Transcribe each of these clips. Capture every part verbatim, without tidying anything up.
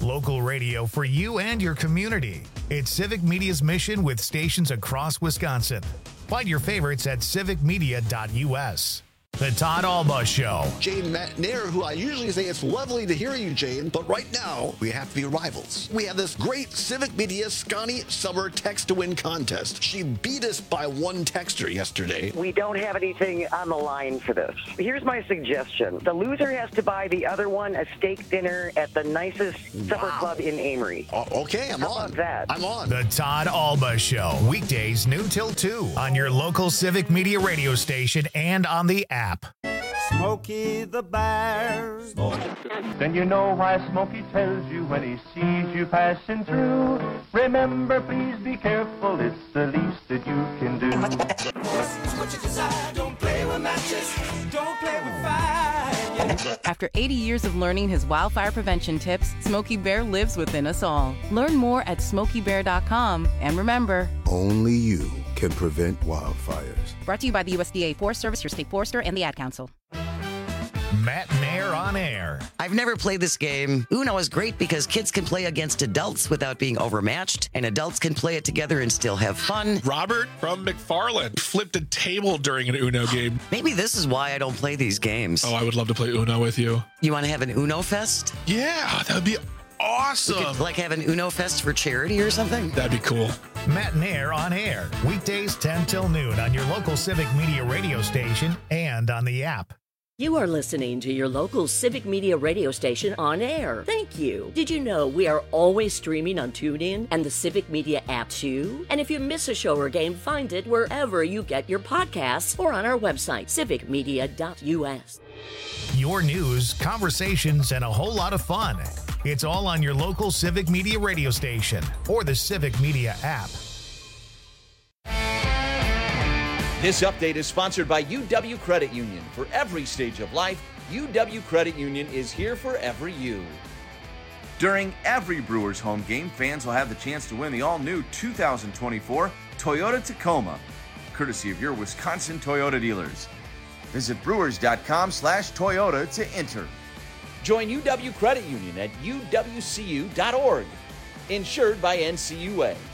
Local radio for you and your community. It's Civic Media's mission with stations across Wisconsin. Find your favorites at civic media dot u s. The Todd Alba Show. Jane Nair, who I usually say it's lovely to hear you, Jane, but right now we have to be rivals. We have this great Civic Media Scotty Summer Text to Win contest. She beat us by one texter yesterday. We don't have anything on the line for this. Here's my suggestion. The loser has to buy the other one a steak dinner at the nicest wow. supper club in Amory. Oh, okay, I'm How on. about that? I'm on. The Todd Alba Show. Weekdays noon till two on your local Civic Media radio station and on the app. Smokey the Bear. Then you know why Smokey tells you when he sees you passing through. Remember, please be careful, it's the least that you can do. What you desire, don't play with matches, don't play with fire. After eighty years of learning his wildfire prevention tips, Smokey Bear lives within us all. Learn more at smokey bear dot com, and remember, only you can prevent wildfires. Brought to you by the U S D A Forest Service, your state forester, and the Ad Council. Matt Nair on air. I've never played this game. Uno is great because kids can play against adults without being overmatched, and adults can play it together and still have fun. Robert from McFarland flipped a table during an Uno game. Maybe this is why I don't play these games. Oh, I would love to play Uno with you. You want to have an Uno Fest? Yeah, that would be awesome. We could, like, have an Uno Fest for charity or something? That'd be cool. Matt Nair on air. Weekdays ten till noon on your local Civic Media radio station and on the app. You are listening to your local Civic Media radio station on air. Thank you. Did you know we are always streaming on TuneIn and the Civic Media app too? And if you miss a show or game, find it wherever you get your podcasts or on our website, civic media dot u s. Your news, conversations, and a whole lot of fun. It's all on your local Civic Media radio station or the Civic Media app. This update is sponsored by U W Credit Union. For every stage of life, U W Credit Union is here for every you. During every Brewers home game, fans will have the chance to win the all-new two thousand twenty-four Toyota Tacoma, courtesy of your Wisconsin Toyota dealers. Visit brewers.com slash Toyota to enter. Join U W Credit Union at u w c u dot org. Insured by N C U A.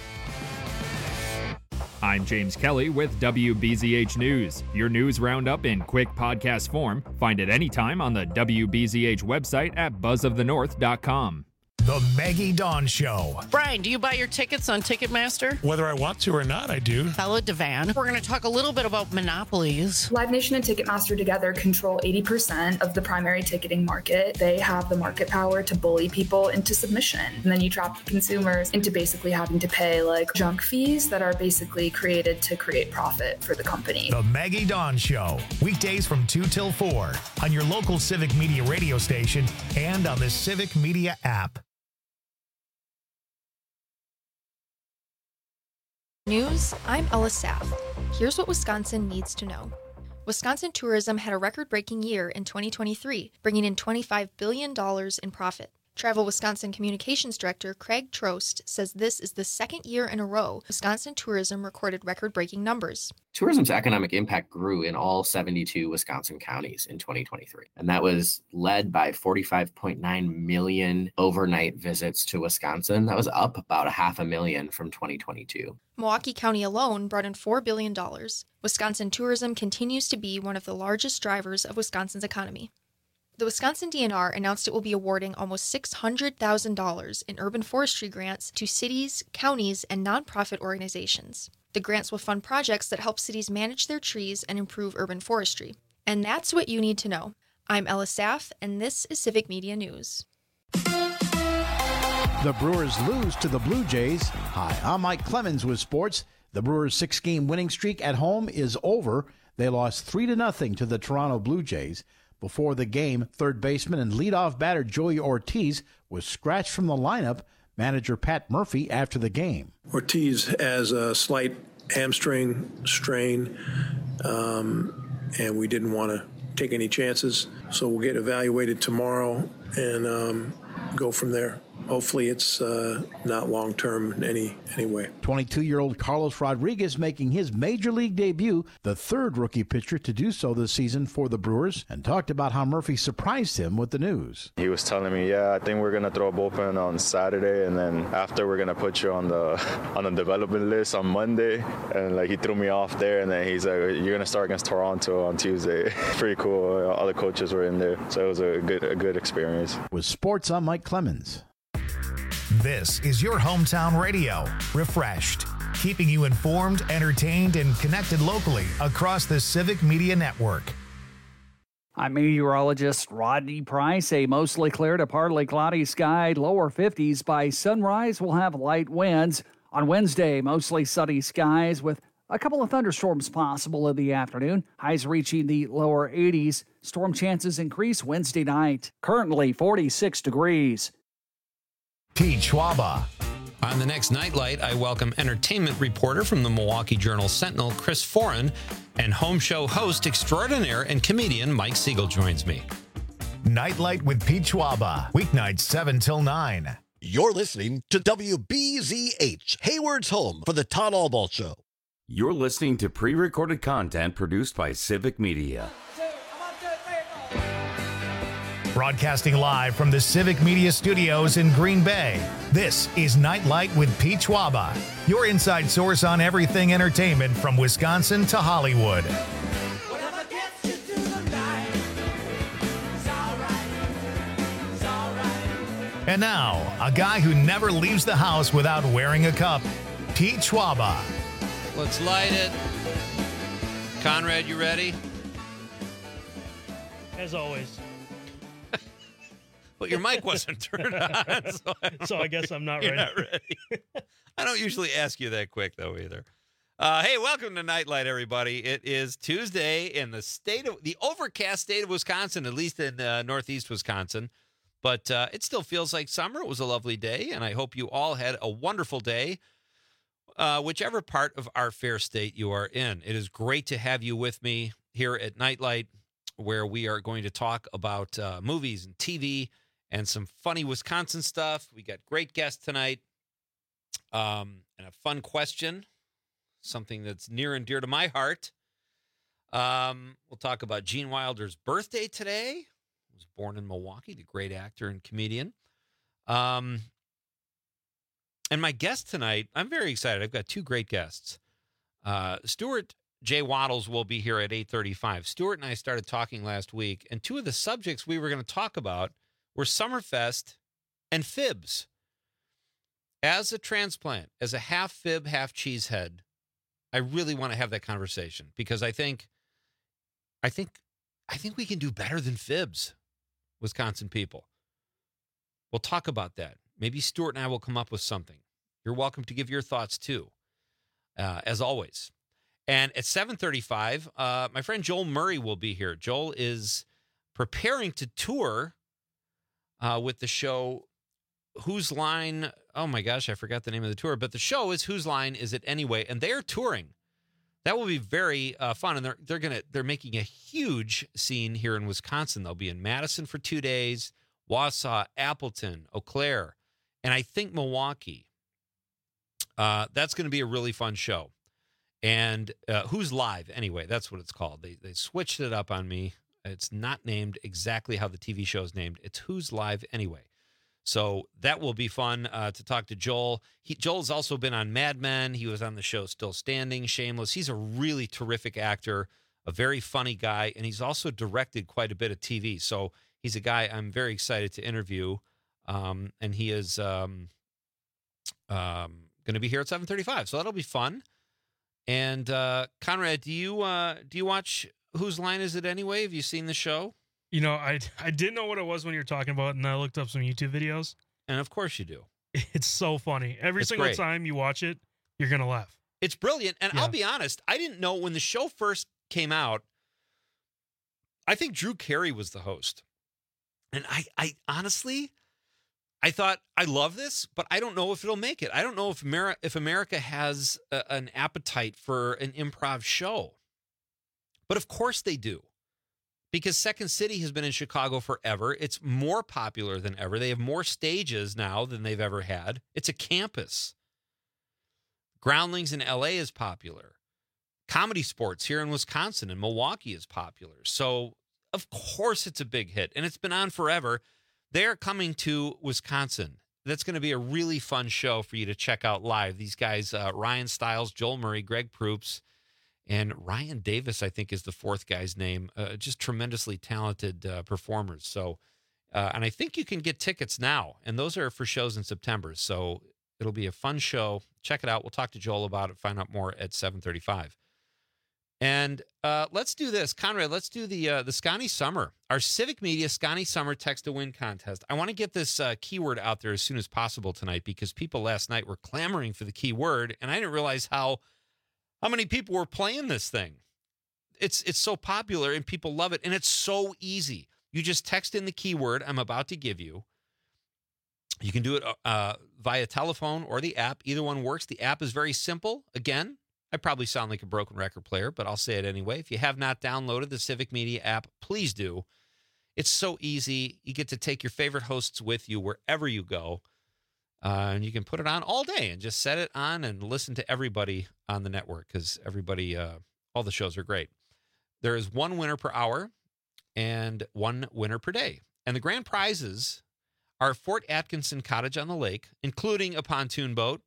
I'm James Kelly with W B Z H News. Your news roundup in quick podcast form. Find it anytime on the W B Z H website at buzz of the north dot com. The Maggie Dawn Show. Brian, do you buy your tickets on Ticketmaster? Whether I want to or not, I do. Hello, Devan. We're going to talk a little bit about monopolies. Live Nation and Ticketmaster together control eighty percent of the primary ticketing market. They have the market power to bully people into submission. And then you trap consumers into basically having to pay like junk fees that are basically created to create profit for the company. The Maggie Dawn Show. Weekdays from two till four on your local Civic Media radio station and on the Civic Media app. News, I'm Ella Saff. Here's what Wisconsin needs to know. Wisconsin tourism had a record-breaking year in twenty twenty-three, bringing in twenty-five billion dollars in profit. Travel Wisconsin Communications Director Craig Trost says this is the second year in a row Wisconsin tourism recorded record-breaking numbers. Tourism's economic impact grew in all seventy-two Wisconsin counties in twenty twenty-three, and that was led by forty-five point nine million overnight visits to Wisconsin. That was up about a half a million from twenty twenty-two. Milwaukee County alone brought in four billion dollars. Wisconsin tourism continues to be one of the largest drivers of Wisconsin's economy. The Wisconsin D N R announced it will be awarding almost six hundred thousand dollars in urban forestry grants to cities, counties, and nonprofit organizations. The grants will fund projects that help cities manage their trees and improve urban forestry. And that's what you need to know. I'm Ella Saff, and this is Civic Media News. The Brewers lose to the Blue Jays. Hi, I'm Mike Clemens with sports. The Brewers' six-game winning streak at home is over. They lost three to nothing to the Toronto Blue Jays. Before the game, third baseman and leadoff batter Joey Ortiz was scratched from the lineup. Manager Pat Murphy after the game. Ortiz has a slight hamstring strain, um, and we didn't want to take any chances. So we'll get evaluated tomorrow and um, go from there. hopefully it's uh, not long-term in any, any way. twenty-two-year-old Carlos Rodriguez making his major league debut, the third rookie pitcher to do so this season for the Brewers, and talked about how Murphy surprised him with the news. He was telling me, yeah, I think we're going to throw a bullpen on Saturday, and then after we're going to put you on the on the development list on Monday. And like he threw me off there, and then he's like, you're going to start against Toronto on Tuesday. Pretty cool. All the coaches were in there, so it was a good, a good experience. With sports, I'm Mike Clemens. This is your hometown radio, Refreshed, keeping you informed, entertained, and connected locally across the Civic Media Network. I'm meteorologist Rodney Price. A mostly clear to partly cloudy sky, lower fifties. By sunrise, we'll have light winds. On Wednesday, mostly sunny skies with a couple of thunderstorms possible in the afternoon. Highs reaching the lower eighties. Storm chances increase Wednesday night. Currently forty-six degrees. Pete Schwaba. On the next Nightlight, I welcome entertainment reporter from the Milwaukee Journal-Sentinel, Chris Foran, and home show host extraordinaire and comedian Mike Siegel joins me. Nightlight with Pete Schwaba, weeknights seven till nine. You're listening to W B Z H, Hayward's home for the Todd Albaugh Show. You're listening to pre-recorded content produced by Civic Media. Broadcasting live from the Civic Media Studios in Green Bay, this is Nightlight with Pete Schwaba, your inside source on everything entertainment from Wisconsin to Hollywood. And now, a guy who never leaves the house without wearing a cup, Pete Schwaba. Let's light it. Conrad, you ready? As always. But your mic wasn't turned on. So I, so I guess I'm not ready. Not ready. I don't usually ask you that quick, though, either. Uh, hey, welcome to Nightlight, everybody. It is Tuesday in the state of the overcast state of Wisconsin, at least in uh, northeast Wisconsin. But uh, it still feels like summer. It was a lovely day, and I hope you all had a wonderful day, uh, whichever part of our fair state you are in. It is great to have you with me here at Nightlight, where we are going to talk about uh, movies and T V and some funny Wisconsin stuff. We got great guests tonight, um, and a fun question, something that's near and dear to my heart. Um, we'll talk about Gene Wilder's birthday today. Was born in Milwaukee, the great actor and comedian. Um, and my guest tonight, I'm very excited. I've got two great guests. Uh, Stuart J. Waddles will be here at eight thirty-five. Stuart and I started talking last week, and two of the subjects we were going to talk about were Summerfest and fibs. As a transplant, as a half fib, half cheesehead, I really want to have that conversation because I think, I think, I think we can do better than fibs. Wisconsin people. We'll talk about that. Maybe Stuart and I will come up with something. You're welcome to give your thoughts too, uh, as always. And at seven thirty-five, uh, my friend Joel Murray will be here. Joel is preparing to tour uh, with the show Whose Line? Oh my gosh, I forgot the name of the tour. But the show is Whose Line Is It Anyway? And they are touring. That will be very uh, fun, and they're they're gonna they're making a huge scene here in Wisconsin. They'll be in Madison for two days, Wausau, Appleton, Eau Claire, and I think Milwaukee. Uh, that's going to be a really fun show. And uh, Who's Live? Anyway, that's what it's called. They they switched it up on me. It's not named exactly how the T V show is named. It's Who's Live Anyway. So that will be fun uh, to talk to Joel. He, Joel's also been on Mad Men. He was on the show Still Standing, Shameless. He's a really terrific actor, a very funny guy, and he's also directed quite a bit of T V. So he's a guy I'm very excited to interview, um, and he is um, um, going to be here at seven thirty-five. So that'll be fun. And uh, Conrad, do you uh, do you watch Whose Line Is It Anyway? Have you seen the show? You know, I I didn't know what it was when you were talking about it, and I looked up some YouTube videos. And of course you do. It's so funny. Every it's single great. time you watch it, you're going to laugh. It's brilliant. And Yeah. I'll be honest, I didn't know when the show first came out, I think Drew Carey was the host. And I, I honestly, I thought, I love this, but I don't know if it'll make it. I don't know if, Ameri- if America has a, an appetite for an improv show. But of course they do. because Second City has been in Chicago forever. It's more popular than ever. They have more stages now than they've ever had. It's a campus. Groundlings in L A is popular. Comedy Sports here in Wisconsin and Milwaukee is popular. So, of course, it's a big hit, and it's been on forever. They're coming to Wisconsin. That's going to be a really fun show for you to check out live. These guys, uh, Ryan Stiles, Joel Murray, Greg Proops, and Ryan Davis, I think is the fourth guy's name. Uh, just tremendously talented uh, performers. So, uh, and I think you can get tickets now, and those are for shows in September. So it'll be a fun show. Check it out. We'll talk to Joel about it. Find out more at seven thirty-five. And uh, let's do this, Conrad. Let's do the uh, the Scotty Summer, our Civic Media Scotty Summer Text to Win contest. I want to get this uh, keyword out there as soon as possible tonight because people last night were clamoring for the keyword, and I didn't realize how how many people were playing this thing. It's it's so popular and people love it, and it's so easy. You just text in the keyword I'm about to give you. You can do it uh, via telephone or the app. Either one works. The app is very simple. Again, I probably sound like a broken record player, but I'll say it anyway. If you have not downloaded the Civic Media app, please do. It's so easy. You get to take your favorite hosts with you wherever you go, uh, and you can put it on all day and just set it on and listen to everybody on the network because everybody, uh, all the shows are great. There is one winner per hour and one winner per day. And the grand prizes are Fort Atkinson Cottage on the Lake, including a pontoon boat.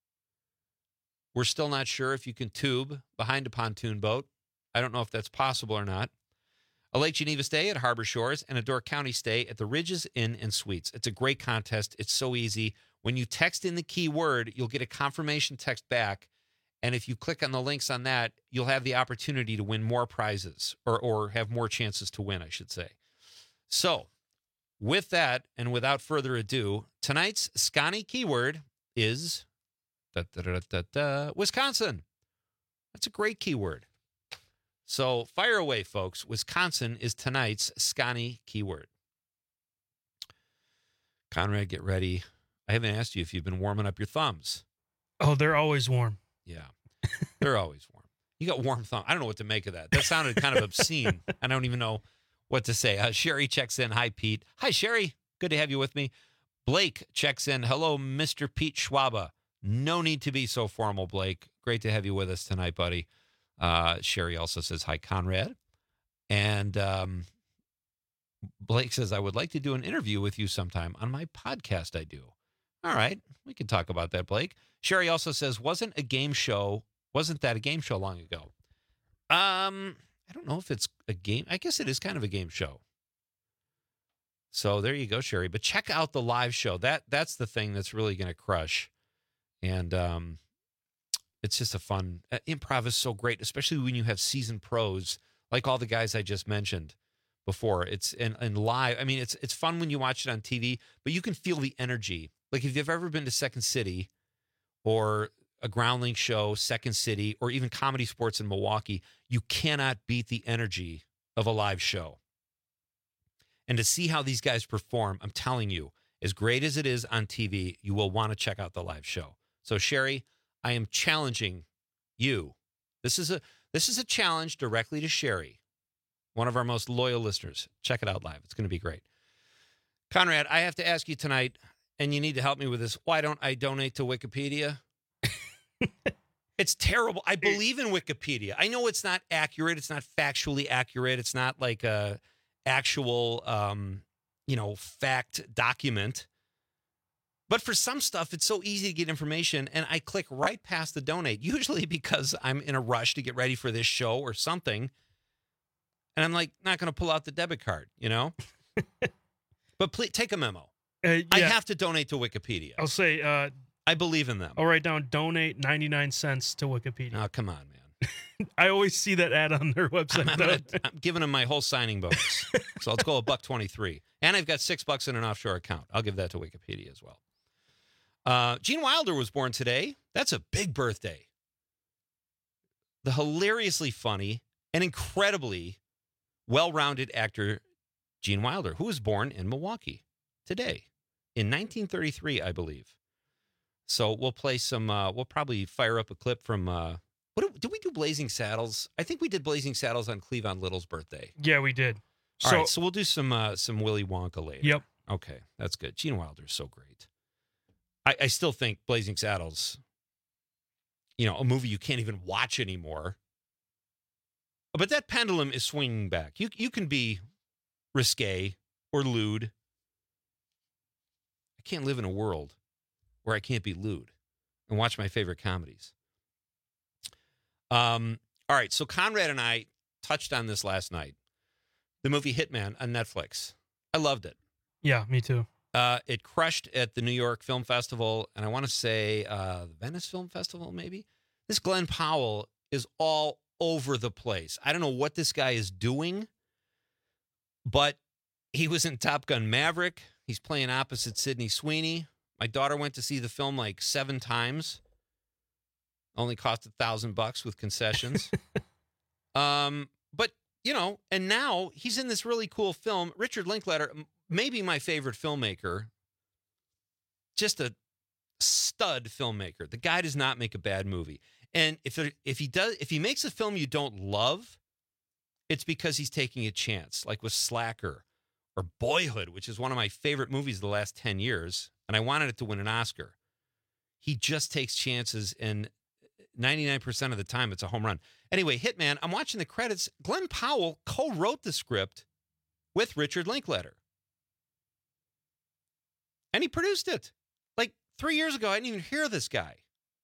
We're still not sure if you can tube behind a pontoon boat. I don't know if that's possible or not. A Lake Geneva stay at Harbor Shores and a Door County stay at the Ridges Inn and Suites. It's a great contest. It's so easy. When you text in the keyword, you'll get a confirmation text back. And if you click on the links on that, you'll have the opportunity to win more prizes or, or have more chances to win, I should say. So with that and without further ado, tonight's Scotty keyword is Da, da, da, da, da, Wisconsin. That's a great keyword. So fire away, folks. Wisconsin is tonight's Scotty keyword. Conrad, get ready. I haven't asked you if you've been warming up your thumbs. Oh, they're always warm. Yeah, they're always warm. You got warm thumbs. I don't know what to make of that. That sounded kind of obscene. I don't even know what to say. Uh, Sherry checks in. Hi, Pete. Hi, Sherry. Good to have you with me. Blake checks in. Hello, Mister Pete Schwaba. No need to be so formal, Blake. Great to have you with us tonight, buddy. Uh, Sherry also says, hi, Conrad. And um, Blake says, I would like to do an interview with you sometime on my podcast I do. All right. We can talk about that, Blake. Sherry also says, wasn't a game show, wasn't that a game show long ago? Um, I don't know if it's a game. I guess it is kind of a game show. So there you go, Sherry. But check out the live show. That That's the thing that's really going to crush. And um, it's just a fun, uh, improv is so great, especially when you have seasoned pros, like all the guys I just mentioned before. It's and, and live. I mean, it's it's fun when you watch it on T V, but you can feel the energy. Like if you've ever been to Second City or a Groundling show, Second City, or even Comedy Sports in Milwaukee, you cannot beat the energy of a live show. And to see how these guys perform, I'm telling you, as great as it is on T V, you will want to check out the live show. So, Sherry, I am challenging you. This is a this is a challenge directly to Sherry, one of our most loyal listeners. Check it out live. It's going to be great. Conrad, I have to ask you tonight, and you need to help me with this. Why don't I donate to Wikipedia? It's terrible. I believe in Wikipedia. I know it's not accurate. It's not factually accurate. It's not like a actual, um, you know, fact document. But for some stuff, it's so easy to get information, and I click right past the donate, usually because I'm in a rush to get ready for this show or something, and I'm like, not going to pull out the debit card, you know? But please, take a memo. Uh, yeah. I have to donate to Wikipedia. I'll say... Uh, I believe in them. I'll write down donate ninety-nine cents to Wikipedia. Oh, come on, man. I always see that ad on their website. I'm, gonna, I'm giving them my whole signing bonus. So let's go a buck twenty-three. And I've got six bucks in an offshore account. I'll give that to Wikipedia as well. Uh, Gene Wilder was born today. That's a big birthday. The hilariously funny and incredibly well-rounded actor Gene Wilder, who was born in Milwaukee today in nineteen thirty-three, I believe. So we'll play some, uh, we'll probably fire up a clip from, uh, what did, did we do Blazing Saddles? I think we did Blazing Saddles on Cleavon Little's birthday. Yeah, we did. All So- right, so we'll do some uh, some Willy Wonka later. Yep. Okay, that's good. Gene Wilder's so great. I, I still think Blazing Saddles, you know, a movie you can't even watch anymore. But that pendulum is swinging back. You you can be risque or lewd. I can't live in a world where I can't be lewd and watch my favorite comedies. Um. All right, so Conrad and I touched on this last night. The movie Hitman on Netflix. I loved it. Yeah, me too. Uh, it crushed at the New York Film Festival, and I want to say uh, the Venice Film Festival, maybe. This Glenn Powell is all over the place. I don't know what this guy is doing, but he was in Top Gun Maverick. He's playing opposite Sydney Sweeney. My daughter went to see the film like seven times. Only cost a thousand bucks with concessions. um, but you know, and now he's in this really cool film. Richard Linklater, maybe my favorite filmmaker. Just a stud filmmaker. The guy does not make a bad movie. And if there, if he does, if he makes a film you don't love, it's because he's taking a chance, like with Slacker or Boyhood, which is one of my favorite movies of the last ten years, and I wanted it to win an Oscar. He just takes chances, and ninety-nine percent of the time, it's a home run. Anyway, Hitman, I'm watching the credits. Glenn Powell co-wrote the script with Richard Linklater. And he produced it. Like three years ago, I didn't even hear of this guy.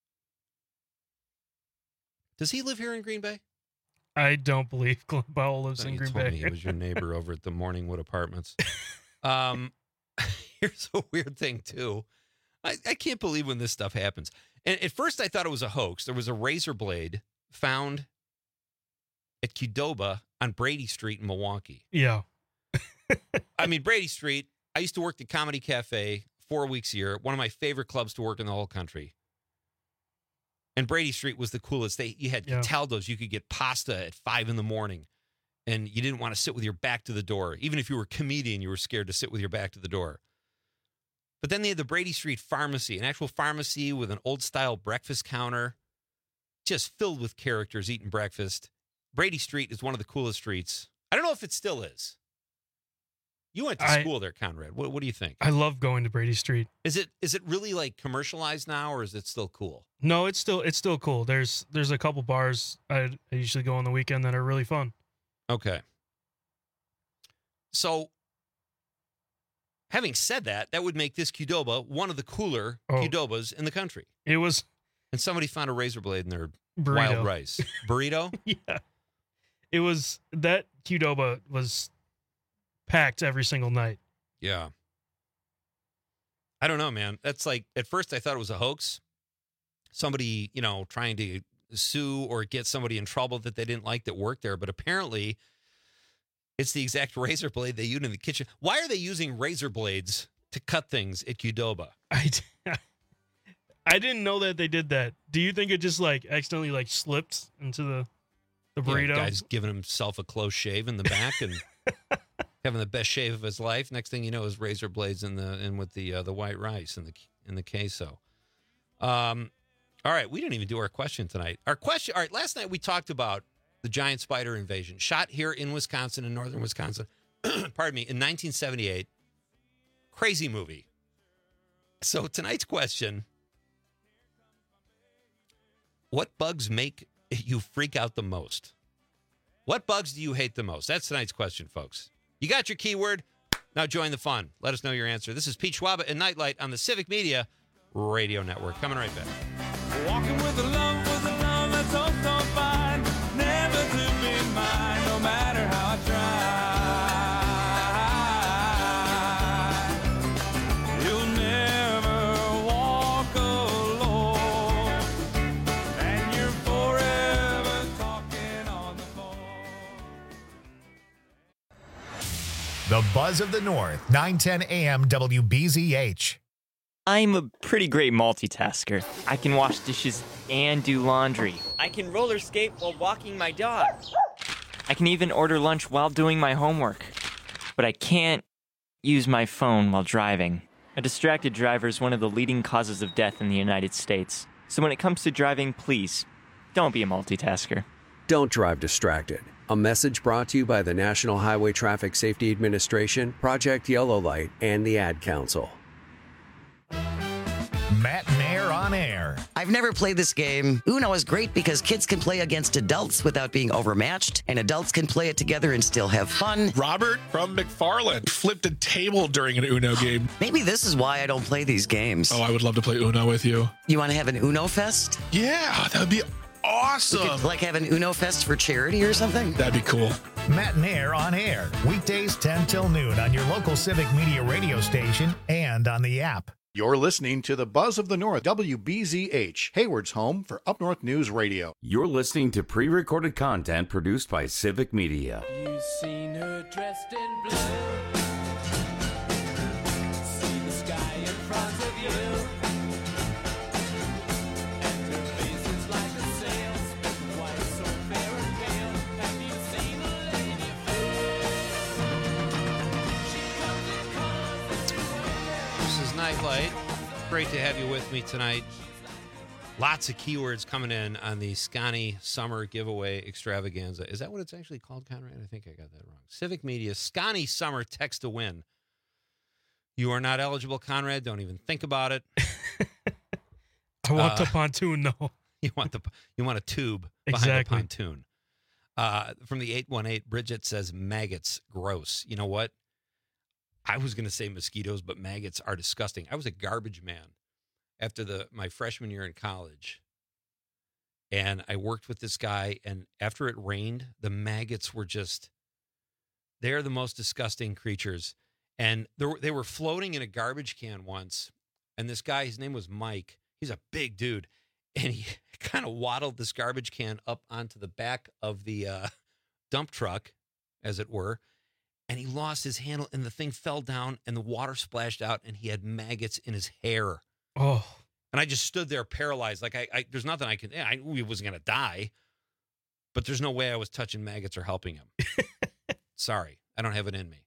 Does he live here in Green Bay? I don't believe Glenn Powell lives in You Green told Bay. me he was your neighbor over at the Morningwood Apartments. Um, here's a weird thing, too. I, I can't believe when this stuff happens. And at first, I thought it was a hoax. There was a razor blade found at Qdoba on Brady Street in Milwaukee. Yeah. I mean, Brady Street, I used to work at Comedy Cafe four weeks a year, one of my favorite clubs to work in the whole country. And Brady Street was the coolest. They You had Yeah. Cataldo's. You could get pasta at five in the morning, and you didn't want to sit with your back to the door. Even if you were a comedian, you were scared to sit with your back to the door. But then they had the Brady Street Pharmacy, an actual pharmacy with an old-style breakfast counter, just filled with characters eating breakfast. Brady Street is one of the coolest streets. I don't know if it still is. You went to I- school there, Conrad. What, what do you think? I love going to Brady Street. Is it is it really like commercialized now, or is it still cool? No, it's still it's still cool. There's there's a couple bars I, I usually go on the weekend that are really fun. Okay. So, having said that, that would make this Qdoba one of the cooler Oh. Qdobas in the country. It was And somebody found a razor blade in their Burrito. wild rice. Burrito? yeah. It was that Qdoba was packed every single night. Yeah. I don't know, man. That's like, at first I thought it was a hoax. Somebody, you know, trying to sue or get somebody in trouble that they didn't like that worked there. But apparently it's the exact razor blade they used in the kitchen. Why are they using razor blades to cut things at Qdoba? I, I didn't know that they did that. Do you think it just like accidentally like slipped into the the You know, burrito? guy's giving himself a close shave in the back and having the best shave of his life. Next thing you know, is razor blades in the in with the uh, the white rice and the in the queso. Um, all right, we didn't even do our question tonight. Our question. All right, last night we talked about the giant spider invasion, shot here in Wisconsin, in northern Wisconsin. Pardon me, in nineteen seventy-eight. Crazy movie. So tonight's question: what bugs make you freak out the most? What bugs do you hate the most? That's tonight's question, folks. You got your keyword. Now join the fun. Let us know your answer. This is Pete Schwaba and Nightlight on the Civic Media Radio Network. Coming right back. Walking with a love, with a love that's so, so fine. Never to be mine, no matter how I try. You'll never walk alone. And you're forever talking on the phone. The Buzz of the North, nine ten A M W B Z H. I'm a pretty great multitasker. I can wash dishes and do laundry. I can roller skate while walking my dog. I can even order lunch while doing my homework. But I can't use my phone while driving. A distracted driver is one of the leading causes of death in the United States. So when it comes to driving, please, don't be a multitasker. Don't drive distracted. A message brought to you by the National Highway Traffic Safety Administration, Project Yellow Light, and the Ad Council. Matt Nair on air. I've never played this game. Uno is great because kids can play against adults without being overmatched, and adults can play it together and still have fun. Robert from McFarland flipped a table during an Uno game. Maybe this is why I don't play these games. Oh, I would love to play Uno with you. You want to have an Uno Fest? Yeah, that would be awesome. We could, like, have an Uno Fest for charity or something? That'd be cool. Matt Nair on air. Weekdays ten till noon on your local Civic Media radio station and on the app. You're listening to the Buzz of the North, W B Z H, Hayward's home for Up North News Radio. You're listening to pre-recorded content produced by Civic Media. You've seen her dressed in blue. See the sky in front of you. And her face is like a sail, split white, so fair and pale. Have you seen a lady fair? She comes in colors everywhere. This is Nightlight. Great to have you with me tonight. Lots of keywords coming in on the Scani Summer Giveaway Extravaganza. Is that what it's actually called, Conrad? I think I got that wrong. Civic Media Scani Summer Text to Win. You are not eligible, Conrad. Don't even think about it. I want uh, the pontoon, though. You want the you want a tube Exactly. behind the pontoon. Uh, from the eight one eight, Bridget says maggots, gross. You know what? I was going to say mosquitoes, but maggots are disgusting. I was a garbage man after the my freshman year in college, and I worked with this guy, and after it rained, the maggots were just, they're the most disgusting creatures. And they were, they were floating in a garbage can once, and this guy, his name was Mike. He's a big dude, and he kind of waddled this garbage can up onto the back of the uh, dump truck, as it were, and he lost his handle, and the thing fell down, and the water splashed out, and he had maggots in his hair. Oh. And I just stood there paralyzed. Like, I, I there's nothing I could, I knew he wasn't going to die, but there's no way I was touching maggots or helping him. Sorry, I don't have it in me.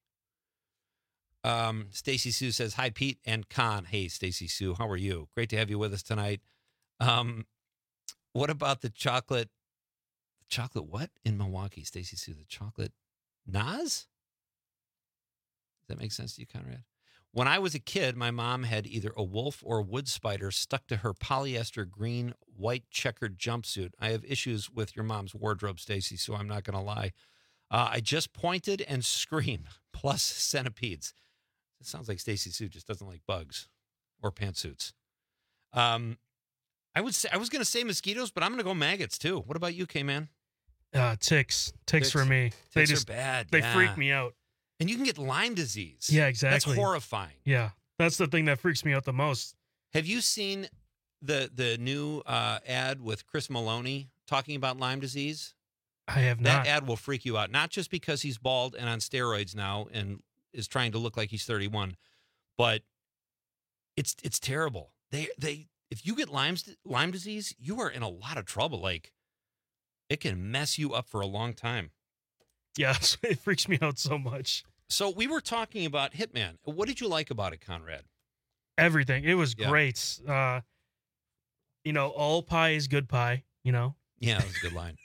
Um, Stacy Sue says, hi, Pete and Con. Hey, Stacy Sue, how are you? Great to have you with us tonight. Um, what about the chocolate, chocolate what in Milwaukee, Stacy Sue? The chocolate Nas? Does that make sense to you, Conrad? When I was a kid, my mom had either a wolf or a wood spider stuck to her polyester green, white checkered jumpsuit. I have issues with your mom's wardrobe, Stacy, so I'm not going to lie. Uh, I just pointed and screamed, plus centipedes. It sounds like Stacy Sue just doesn't like bugs or pantsuits. Um, I would say I was going to say mosquitoes, but I'm going to go maggots too. What about you, K-Man? Uh, ticks. ticks. Ticks for me. Ticks they just are bad. They yeah. freak me out. And you can get Lyme disease. Yeah, exactly. That's horrifying. Yeah, that's the thing that freaks me out the most. Have you seen the the new uh, ad with Chris Maloney talking about Lyme disease? I have That not. ad will freak you out, not just because he's bald and on steroids now and is trying to look like he's thirty-one, but it's it's terrible. They they if you get Lyme Lyme disease, you are in a lot of trouble. Like, it can mess you up for a long time. Yeah, it freaks me out so much. So we were talking about Hitman. What did you like about it, Conrad? Everything. It was Yeah. great. Uh, you know, all pie is good pie, you know? Yeah, that was a good line.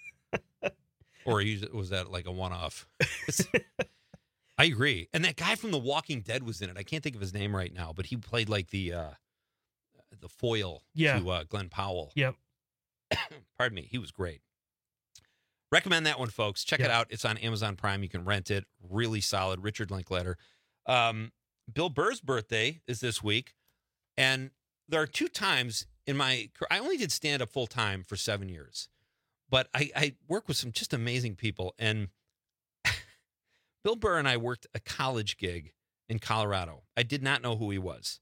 Or was that like a one-off? I agree. And that guy from The Walking Dead was in it. I can't think of his name right now, but he played like the uh, the foil Yeah. to uh, Glenn Powell. Yep. Pardon me. He was great. Recommend that one, folks. Check it Yeah. out. It's on Amazon Prime. You can rent it. Really solid. Richard Linklater. Um, Bill Burr's birthday is this week. And there are two times in my career. I only did stand-up full-time for seven years. But I, I work with some just amazing people. And Bill Burr and I worked a college gig in Colorado. I did not know who he was.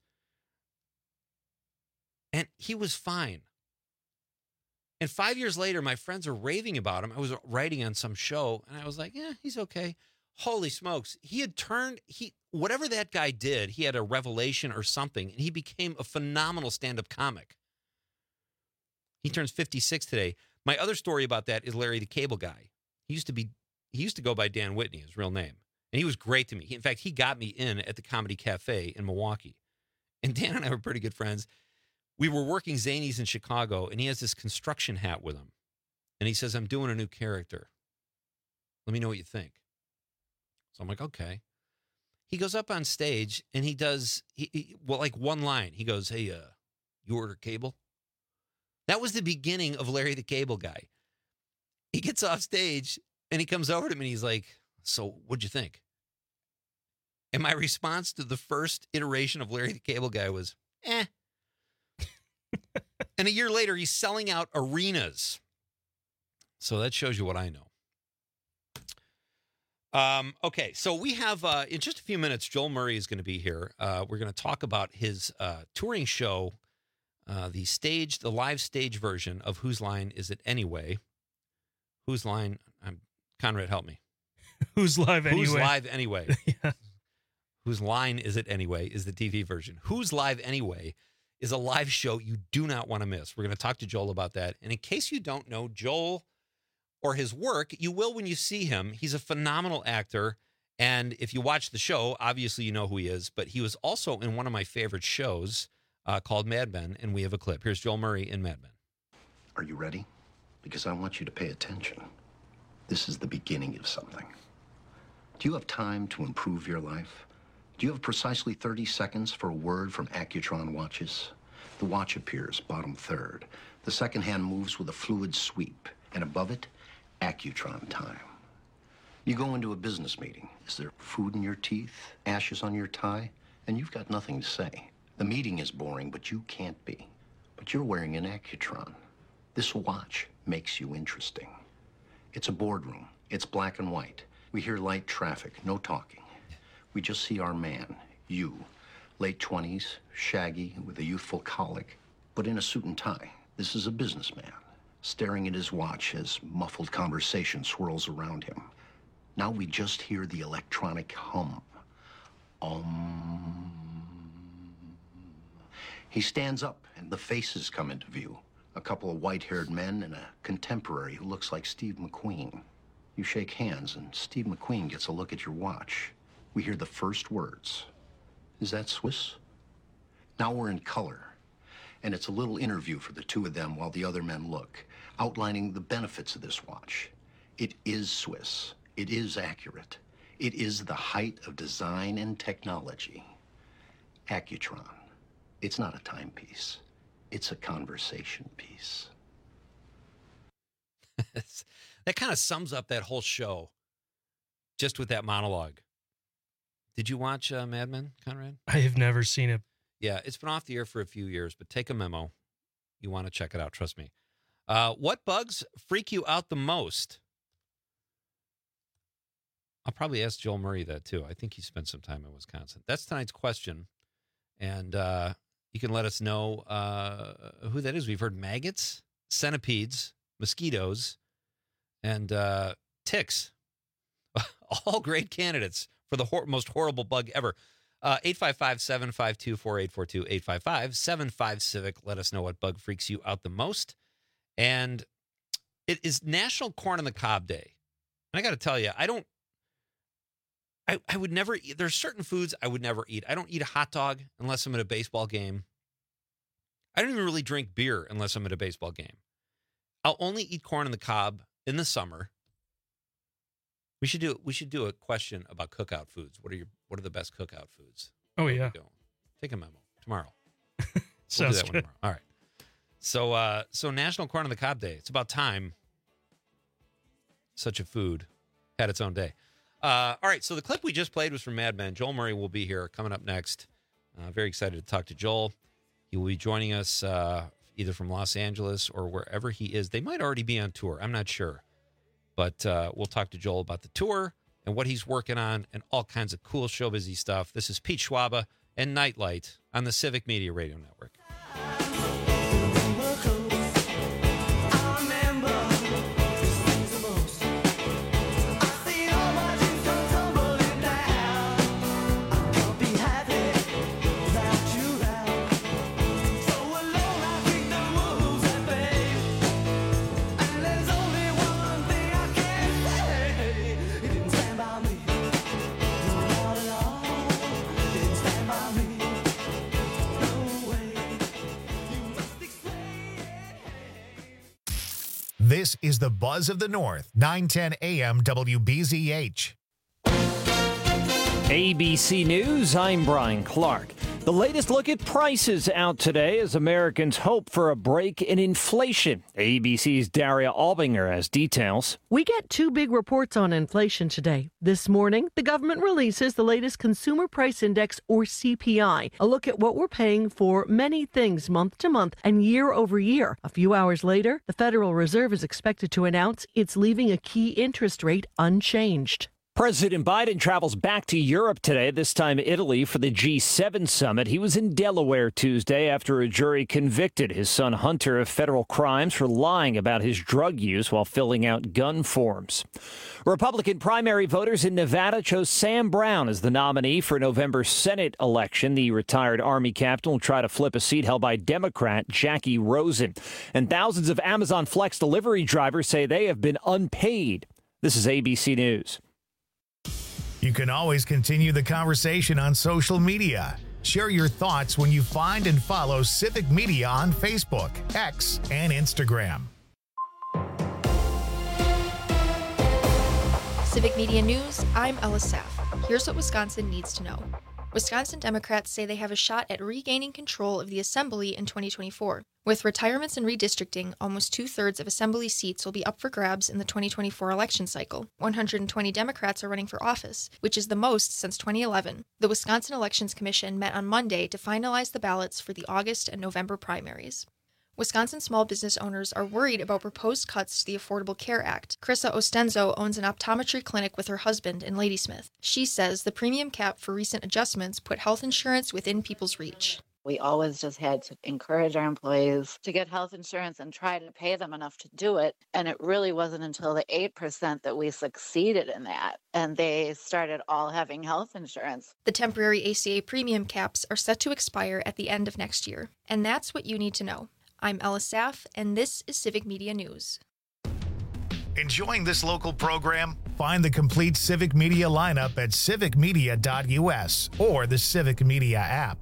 And he was fine. And five years later, my friends are raving about him. I was writing on some show, and I was like, yeah, he's okay. Holy smokes. He had turned, he whatever that guy did, he had a revelation or something, and he became a phenomenal stand-up comic. He turns fifty-six today. My other story about that is Larry the Cable Guy. He used to be, he used to go by Dan Whitney, his real name. And he was great to me. He, in fact, he got me in at the Comedy Cafe in Milwaukee. And Dan and I were pretty good friends. We were working Zanies in Chicago, and he has this construction hat with him. And he says, I'm doing a new character. Let me know what you think. So I'm like, okay. He goes up on stage and he does, he, he, well, like one line. He goes, hey, uh, you order cable? That was the beginning of Larry the Cable Guy. He gets off stage and he comes over to me and he's like, so what'd you think? And my response to the first iteration of Larry the Cable Guy was, eh. And a year later, he's selling out arenas. So that shows you what I know. Um, okay, so we have, uh, in just a few minutes, Joel Murray is going to be here. Uh, we're going to talk about his uh, touring show, uh, the stage, the live stage version of Whose Line Is It Anyway? Whose Line, um, Conrad, help me. Whose Live Anyway? Whose Live Anyway? Yeah. Whose Line Is It Anyway is the T V version. Whose Live Anyway is a live show you do not want to miss. We're going to talk to Joel about that. And in case you don't know Joel or his work, you will when you see him. He's a phenomenal actor. And if you watch the show, obviously you know who he is. But he was also in one of my favorite shows uh, called Mad Men. And we have a clip. Here's Joel Murray in Mad Men. Are you ready? Because I want you to pay attention. This is the beginning of something. Do you have time to improve your life? Do you have precisely thirty seconds for a word from Accutron watches? The watch appears bottom third. The second hand moves with a fluid sweep. And above it, Accutron time. You go into a business meeting. Is there food in your teeth, ashes on your tie? And you've got nothing to say. The meeting is boring, but you can't be. But you're wearing an Accutron. This watch makes you interesting. It's a boardroom. It's black and white. We hear light traffic, no talking. We just see our man, you, late twenties, shaggy, with a youthful colic, but in a suit and tie. This is a businessman, staring at his watch as muffled conversation swirls around him. Now we just hear the electronic hum. Um. He stands up, and the faces come into view. A couple of white-haired men and a contemporary who looks like Steve McQueen. You shake hands, and Steve McQueen gets a look at your watch. We hear the first words. Is that Swiss? Now we're in color, and it's a little interview for the two of them while the other men look, outlining the benefits of this watch. It is Swiss. It is accurate. It is the height of design and technology. Accutron. It's not a timepiece. It's a conversation piece. That kind of sums up that whole show, just with that monologue. Did you watch uh, Mad Men, Conrad? I have never seen it. Yeah, it's been off the air for a few years, but take a memo. You want to check it out, trust me. Uh, what bugs freak you out the most? I'll probably ask Joel Murray that, too. I think he spent some time in Wisconsin. That's tonight's question, and uh, you can let us know uh, who that is. We've heard maggots, centipedes, mosquitoes, and uh, ticks. All great candidates for the hor- most horrible bug ever. Uh, eight five five, seven five two, four eight four two, eight five five, seven five Civic. Let us know what bug freaks you out the most. And it is National Corn on the Cob Day. And I got to tell you, I don't, I, I would never eat, there's certain foods I would never eat. I don't eat a hot dog unless I'm at a baseball game. I don't even really drink beer unless I'm at a baseball game. I'll only eat corn on the cob in the summer. We should do we should do a question about cookout foods. What are your what are the best cookout foods? Oh yeah. Take a memo tomorrow. Sounds we'll do that good. one tomorrow. All right. So uh so National Corn on the Cob Day. It's about time such a food had its own day. Uh all right, so the clip we just played was from Mad Men. Joel Murray will be here coming up next. Uh, very excited to talk to Joel. He will be joining us uh either from Los Angeles or wherever he is. They might already be on tour. I'm not sure. But uh, we'll talk to Joel about the tour and what he's working on and all kinds of cool show busy stuff. This is Pete Schwaba and Nightlight on the Civic Media Radio Network. This is the Buzz of the North, nine ten A M W B Z H. A B C News, I'm Brian Clark. The latest look at prices out today as Americans hope for a break in inflation. A B C's Daria Albinger has details. We get two big reports on inflation today. This morning, the government releases the latest Consumer Price Index, or C P I, a look at what we're paying for many things month to month and year over year. A few hours later, the Federal Reserve is expected to announce it's leaving a key interest rate unchanged. President Biden travels back to Europe today, this time Italy, for the G seven summit. He was in Delaware Tuesday after a jury convicted his son Hunter of federal crimes for lying about his drug use while filling out gun forms. Republican primary voters in Nevada chose Sam Brown as the nominee for November's Senate election. The retired Army captain will try to flip a seat held by Democrat Jackie Rosen. And thousands of Amazon Flex delivery drivers say they have been unpaid. This is A B C News. You can always continue the conversation on social media. Share your thoughts when you find and follow Civic Media on Facebook, X, and Instagram. Civic Media News, I'm Ella Saff. Here's what Wisconsin needs to know. Wisconsin Democrats say they have a shot at regaining control of the Assembly in twenty twenty-four. With retirements and redistricting, almost two-thirds of Assembly seats will be up for grabs in the twenty twenty-four election cycle. one hundred twenty Democrats are running for office, which is the most since twenty eleven. The Wisconsin Elections Commission met on Monday to finalize the ballots for the August and November primaries. Wisconsin small business owners are worried about proposed cuts to the Affordable Care Act. Krissa Ostenzo owns an optometry clinic with her husband in Ladysmith. She says the premium cap for recent adjustments put health insurance within people's reach. We always just had to encourage our employees to get health insurance and try to pay them enough to do it. And it really wasn't until the eight percent that we succeeded in that. And they started all having health insurance. The temporary A C A premium caps are set to expire at the end of next year. And that's what you need to know. I'm Ella Saff, and this is Civic Media News. Enjoying this local program? Find the complete Civic Media lineup at civic media dot U S or the Civic Media app.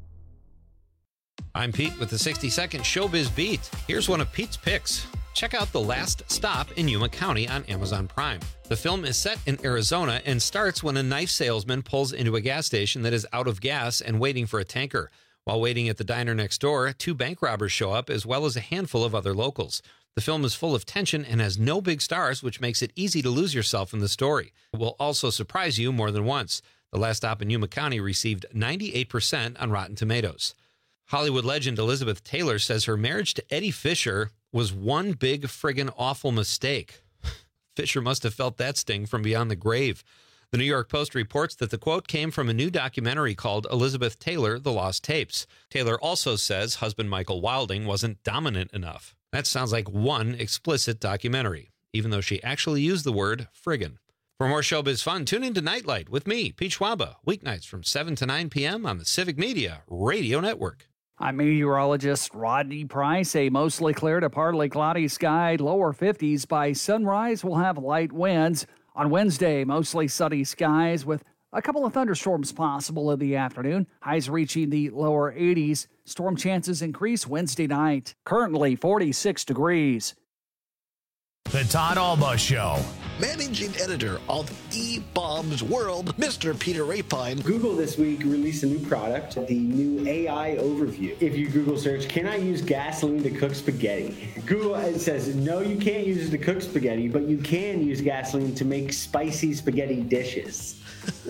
I'm Pete with the sixty second Showbiz Beat. Here's one of Pete's picks. Check out The Last Stop in Yuma County on Amazon Prime. The film is set in Arizona and starts when a knife salesman pulls into a gas station that is out of gas and waiting for a tanker. While waiting at the diner next door, two bank robbers show up, as well as a handful of other locals. The film is full of tension and has no big stars, which makes it easy to lose yourself in the story. It will also surprise you more than once. The Last Stop in Yuma County received ninety-eight percent on Rotten Tomatoes. Hollywood legend Elizabeth Taylor says her marriage to Eddie Fisher was one big friggin' awful mistake. Fisher must have felt that sting from beyond the grave. The New York Post reports that the quote came from a new documentary called Elizabeth Taylor, The Lost Tapes. Taylor also says husband Michael Wilding wasn't dominant enough. That sounds like one explicit documentary, even though she actually used the word friggin'. For more showbiz fun, tune in to Nightlight with me, Pete Schwaba, weeknights from seven to nine p.m. on the Civic Media Radio Network. I'm meteorologist Rodney Price. A mostly clear to partly cloudy sky, lower fifties. By sunrise, we'll have light winds. On Wednesday, mostly sunny skies with a couple of thunderstorms possible in the afternoon. Highs reaching the lower eighties. Storm chances increase Wednesday night. Currently forty-six degrees. The Todd Alba Show. Managing editor of E-Bombs World, Mister Peter Rapine. Google this week released a new product, the new A I Overview. If you Google search, can I use gasoline to cook spaghetti? Google it says, no, you can't use it to cook spaghetti, but you can use gasoline to make spicy spaghetti dishes.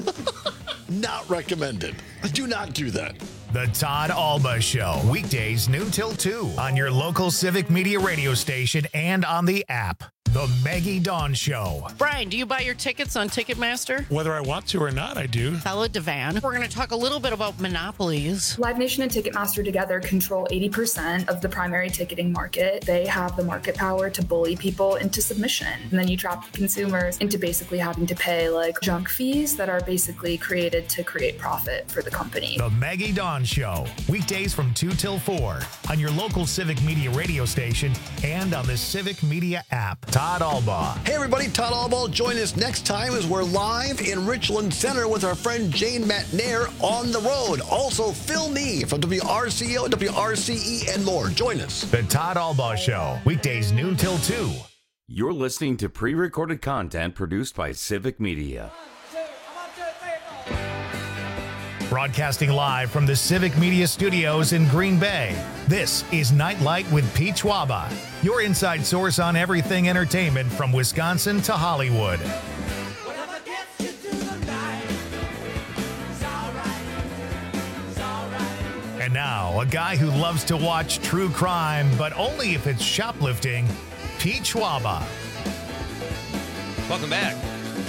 Not recommended. Do not do that. The Todd Alba Show, weekdays noon till two on your local Civic Media radio station and on the app. The Maggie Dawn Show. Brian, do you buy your tickets on Ticketmaster? Whether I want to or not, I do. Bella Devan. We're going to talk a little bit about monopolies. Live Nation and Ticketmaster together control eighty percent of the primary ticketing market. They have the market power to bully people into submission. And then you trap consumers into basically having to pay like junk fees that are basically created to create profit for the company. The Maggie Dawn Show, weekdays from two till four on your local Civic Media radio station and on the Civic Media app. Todd Albaugh. Hey everybody, Todd Albaugh. Join us next time as we're live in Richland Center with our friend Jane McNair on the road. Also, Phil Nee from W R C O, W R C E, and more. Join us. The Todd Albaugh Show, weekdays noon till two. You're listening to pre-recorded content produced by Civic Media. Broadcasting live from the Civic Media Studios in Green Bay, this is Nightlight with Pete Schwaba, your inside source on everything entertainment from Wisconsin to Hollywood. And now, a guy who loves to watch true crime, but only if it's shoplifting, Pete Schwaba. Welcome back.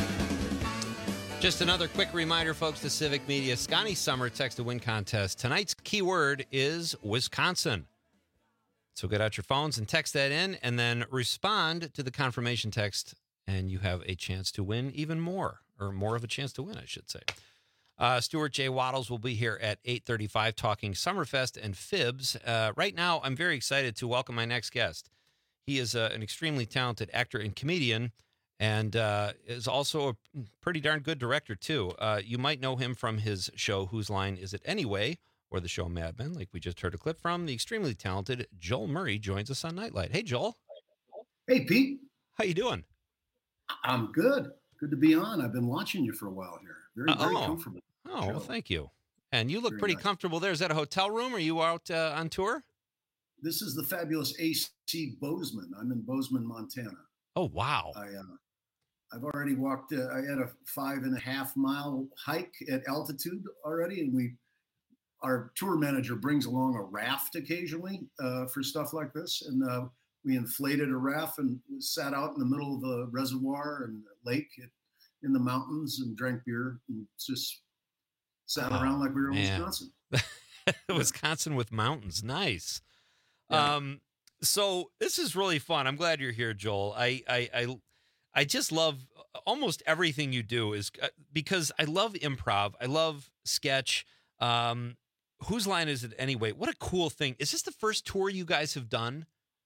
Just another quick reminder, folks, to Civic Media. Scotty Summer Text to Win contest. Tonight's keyword is Wisconsin. So get out your phones and text that in, and then respond to the confirmation text, and you have a chance to win even more, or more of a chance to win, I should say. Uh, Stuart J. Waddles will be here at eight thirty-five talking Summerfest and Fibs. Uh, right now, I'm very excited to welcome my next guest. He is uh, an extremely talented actor and comedian, and uh, is also a pretty darn good director, too. Uh, you might know him from his show, Whose Line Is It Anyway?, or the show Mad Men, like we just heard a clip from. The extremely talented Joel Murray joins us on Nightlight. Hey, Joel. Hey, Pete. How you doing? I'm good. Good to be on. I've been watching you for a while here. Very, very oh. comfortable. Oh, well, thank you. And you look Very pretty nice. comfortable there. Is that a hotel room? Are you out uh, on tour? This is the fabulous A C Bozeman. I'm in Bozeman, Montana. Oh, wow. I, uh, I've already walked, uh, I had a five and a half mile hike at altitude already. And we, our tour manager brings along a raft occasionally uh, for stuff like this. And uh, we inflated a raft and sat out in the middle of a reservoir and a lake at, in the mountains and drank beer and just sat Oh, around like we were in man. Wisconsin. Wisconsin with mountains. Nice. Yeah. Um, so this is really fun. I'm glad you're here, Joel. I, I, I, I just love almost everything you do is uh, because I love improv. I love sketch. Um, Whose Line Is It Anyway? What a cool thing. Is this the first tour you guys have done?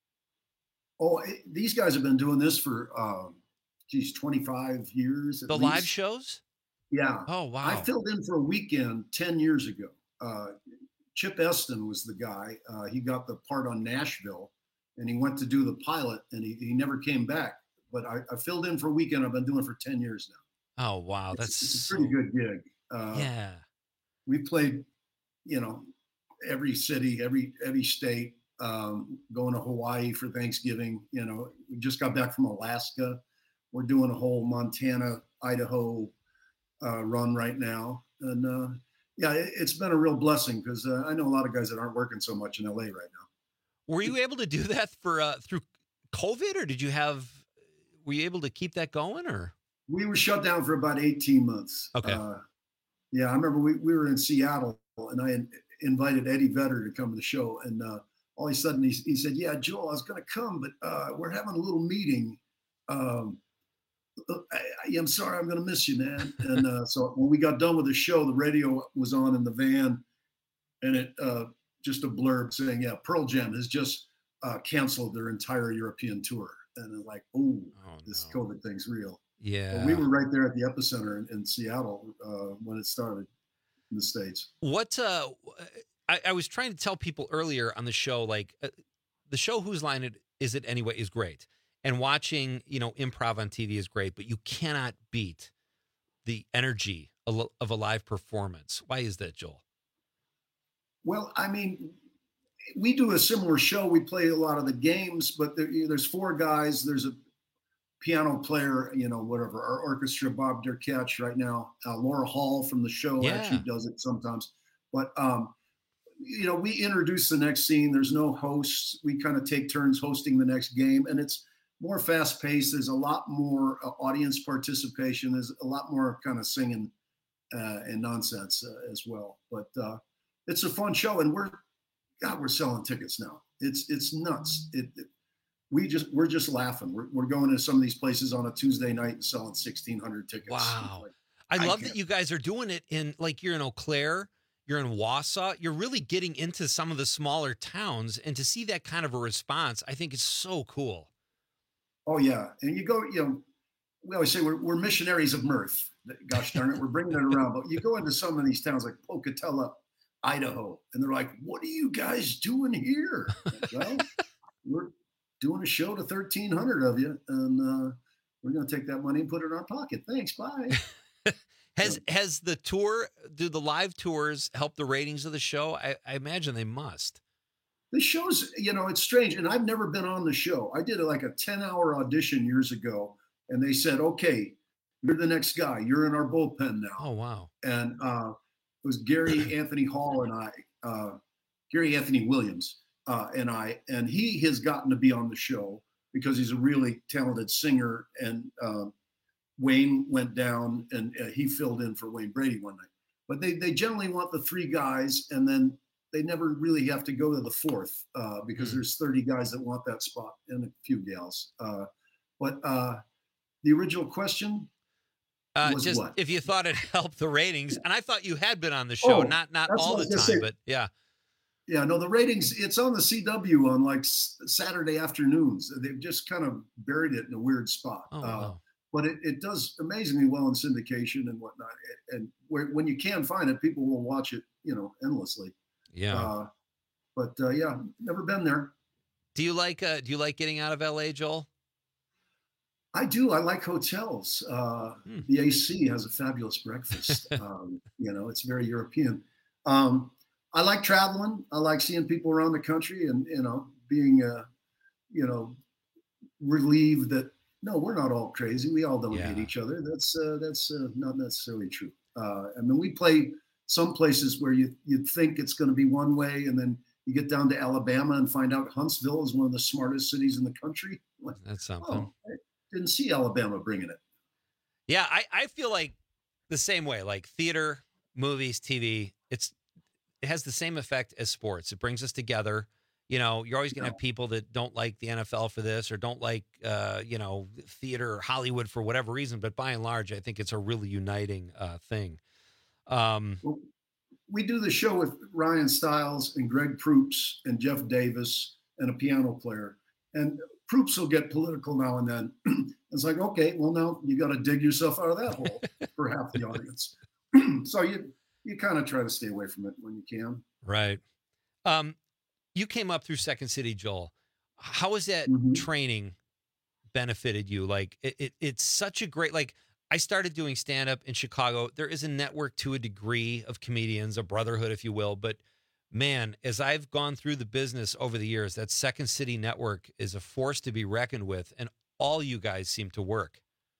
Oh, it, these guys have been doing this for, uh, geez, twenty-five years. At The least. live shows? Yeah. Oh, wow. I filled in for a weekend ten years ago. Uh, Chip Eston was the guy. Uh, he got the part on Nashville, and he went to do the pilot, and he, he never came back. But I, I filled in for a weekend. I've been doing it for ten years now. Oh, wow. It's, That's it's a so- pretty good gig. Uh, Yeah. We played, you know, every city, every every state. Um, going to Hawaii for Thanksgiving. You know, we just got back from Alaska. We're doing a whole Montana, Idaho uh, run right now, and uh, yeah, it, it's been a real blessing because uh, I know a lot of guys that aren't working so much in L A right now. Were you able to do that for uh, through COVID, or did you have? Were you able to keep that going, or? We were shut down for about eighteen months. Okay. Uh, yeah, I remember we, we were in Seattle, and I in, invited Eddie Vedder to come to the show, and uh, all of a sudden he, he said, "Yeah, Joel, I was going to come, but uh, we're having a little meeting. Um, I, I, I'm sorry, I'm going to miss you, man." And uh, so when we got done with the show, the radio was on in the van, and it uh, just a blurb saying, "Yeah, Pearl Jam has just uh, canceled their entire European tour." And I'm like, "Ooh, Oh, this no. COVID thing's real." Yeah. But we were right there at the epicenter in, in Seattle uh, when it started in the States. What uh, I, I was trying to tell people earlier on the show, like uh, the show Whose Line It Is It Anyway is great, and watching you know improv on T V is great, but you cannot beat the energy of of a live performance. Why is that, Joel? Well, I mean, we do a similar show. We play a lot of the games, but there, you know, there's four guys. There's a piano player, you know, whatever, our orchestra, Bob Derkach right now, uh, Laura Hall from the show Yeah. actually does it sometimes. But, um, you know, we introduce the next scene. There's no hosts. We kind of take turns hosting the next game, and it's more fast paced. There's a lot more uh, audience participation. There's a lot more kind of singing uh, and nonsense uh, as well. But uh, it's a fun show, and we're, God, we're selling tickets now. It's it's nuts. It, it we just we're just laughing. We're we're going to some of these places on a Tuesday night and selling sixteen hundred tickets. Wow. Like, I love can't- that you guys are doing it in like you're in Eau Claire, you're in Wausau, you're really getting into some of the smaller towns, and to see that kind of a response, I think is so cool. Oh yeah, and you go, you know, we always say we're, we're missionaries of mirth. Gosh darn it, we're bringing it around. But you go into some of these towns like Pocatello, Idaho, and they're like, "What are you guys doing here?" Well, we're doing a show to thirteen hundred of you, and uh, we're going to take that money and put it in our pocket. Thanks, bye. Has has the tour, do the live tours help the ratings of the show? I, I imagine they must. The show's, you know, it's strange, and I've never been on the show. I did like a ten-hour audition years ago, and they said, "Okay, you're the next guy. You're in our bullpen now." Oh wow! And uh, it was Gary Anthony Hall and I, uh, Gary Anthony Williams uh, and I, and he has gotten to be on the show because he's a really talented singer. And uh, Wayne went down, and uh, he filled in for Wayne Brady one night. But they they generally want the three guys, and then they never really have to go to the fourth uh, because mm. there's thirty guys that want that spot and a few gals. Uh, but uh, the original question uh, was just what? If you thought it helped the ratings, and I thought you had been on the show, Oh, not not that's all what I the was time, gonna say. but yeah. Yeah, no, the ratings, it's on the C W on like s- Saturday afternoons. They've just kind of buried it in a weird spot. Oh, uh, wow. But it, it does amazingly well in syndication and whatnot. And where, when you can find it, people will watch it, you know, endlessly. Yeah. Uh, but uh, yeah, never been there. Do you like uh, do you like getting out of L A, Joel? I do. I like hotels. Uh, Hmm. The A C has a fabulous breakfast. um, you know, it's very European. Um, I like traveling. I like seeing people around the country and, you know, being, uh, you know, relieved that, no, we're not all crazy. We all don't Yeah. hate each other. That's uh, that's uh, not necessarily true. Uh, I mean, we play some places where you, you'd think it's going to be one way, and then you get down to Alabama and find out Huntsville is one of the smartest cities in the country. Like, That's something. oh, I didn't see Alabama bringing it. Yeah, I, I feel like the same way. Like theater, movies, T V, it's it has the same effect as sports. It brings us together. You know, you're always going to have people that don't like the N F L for this or don't like, uh, you know, theater or Hollywood for whatever reason. But by and large, I think it's a really uniting uh, thing. Um, Well, we do the show with Ryan Stiles and Greg Proops and Jeff Davis and a piano player. And Proops will get political now and then. It's like, okay, well, now you got to dig yourself out of that hole for half the audience. So you you kind of try to stay away from it when you can. right. Um, you came up through Second City, Joel. How has that Mm-hmm. training benefited you? Like it, it, it's such a great, like I started doing stand-up in Chicago. There is a network to a degree of comedians, a brotherhood, if you will. But man, as I've gone through the business over the years, that Second City network is a force to be reckoned with. And all you guys seem to work.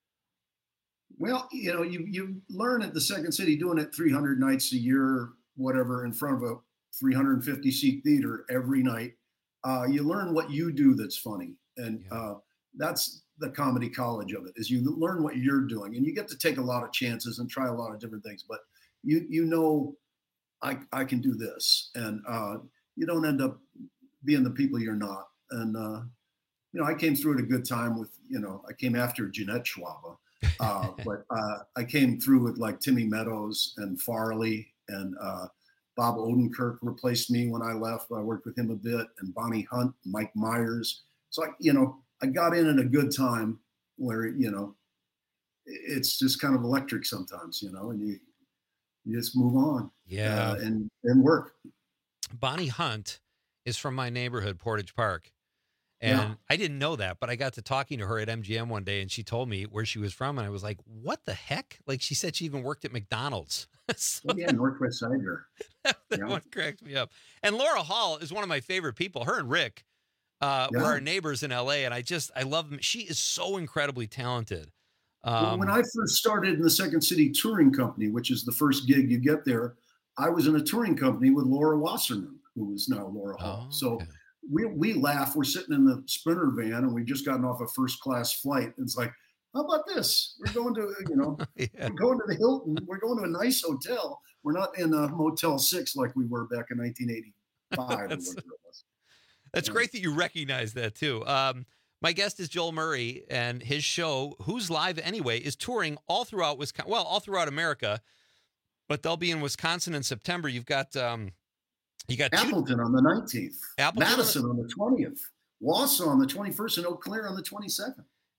Well, you know, you you learn at the Second City doing it three hundred nights a year, whatever, in front of a three hundred fifty seat theater every night. Uh, you learn what you do that's funny, and uh, that's the comedy college of it. Is you learn what you're doing, and you get to take a lot of chances and try a lot of different things. But you you know, I I can do this, and uh, you don't end up being the people you're not. And uh, you know, I came through at a good time with, you know, I came after Jeanette Schwaba. uh, but uh, I came through with like Timmy Meadows and Farley, and uh, Bob Odenkirk replaced me when I left. I worked with him a bit, and Bonnie Hunt, Mike Myers. So, I, you know, I got in at a good time where, you know, it's just kind of electric sometimes, you know, and you, you just move on Yeah. uh, and, and work. Bonnie Hunt is from my neighborhood, Portage Park. And Yeah. I didn't know that, but I got to talking to her at M G M one day, and she told me where she was from. And I was like, what the heck? Like, she said she even worked at McDonald's. So Oh, yeah, Northwest Sider. that Yeah. one cracks me up. And Laura Hall is one of my favorite people. Her and Rick uh, were Yeah. our neighbors in L A, and I just, I love them. She is so incredibly talented. Well, Um, when I first started in the Second City Touring Company, which is the first gig you get there, I was in a touring company with Laura Wasserman, who is now Laura Hall. Oh, so okay. we we laugh. We're sitting in the Sprinter van, and we've just gotten off a first class flight. And it's like, how about this? We're going to, you know, Yeah. we're going to the Hilton. We're going to a nice hotel. We're not in a Motel Six like we were back in nineteen eighty-five. or That's- whatever it was. That's great that you recognize that too. Um, my guest is Joel Murray, and his show, Who's Live Anyway, is touring all throughout Wisconsin. Well, all throughout America, but they'll be in Wisconsin in September. You've got um, you got two, Appleton on the nineteenth, Appleton on the- Madison on the twentieth, Wausau on the twenty-first, and Eau Claire on the twenty-second.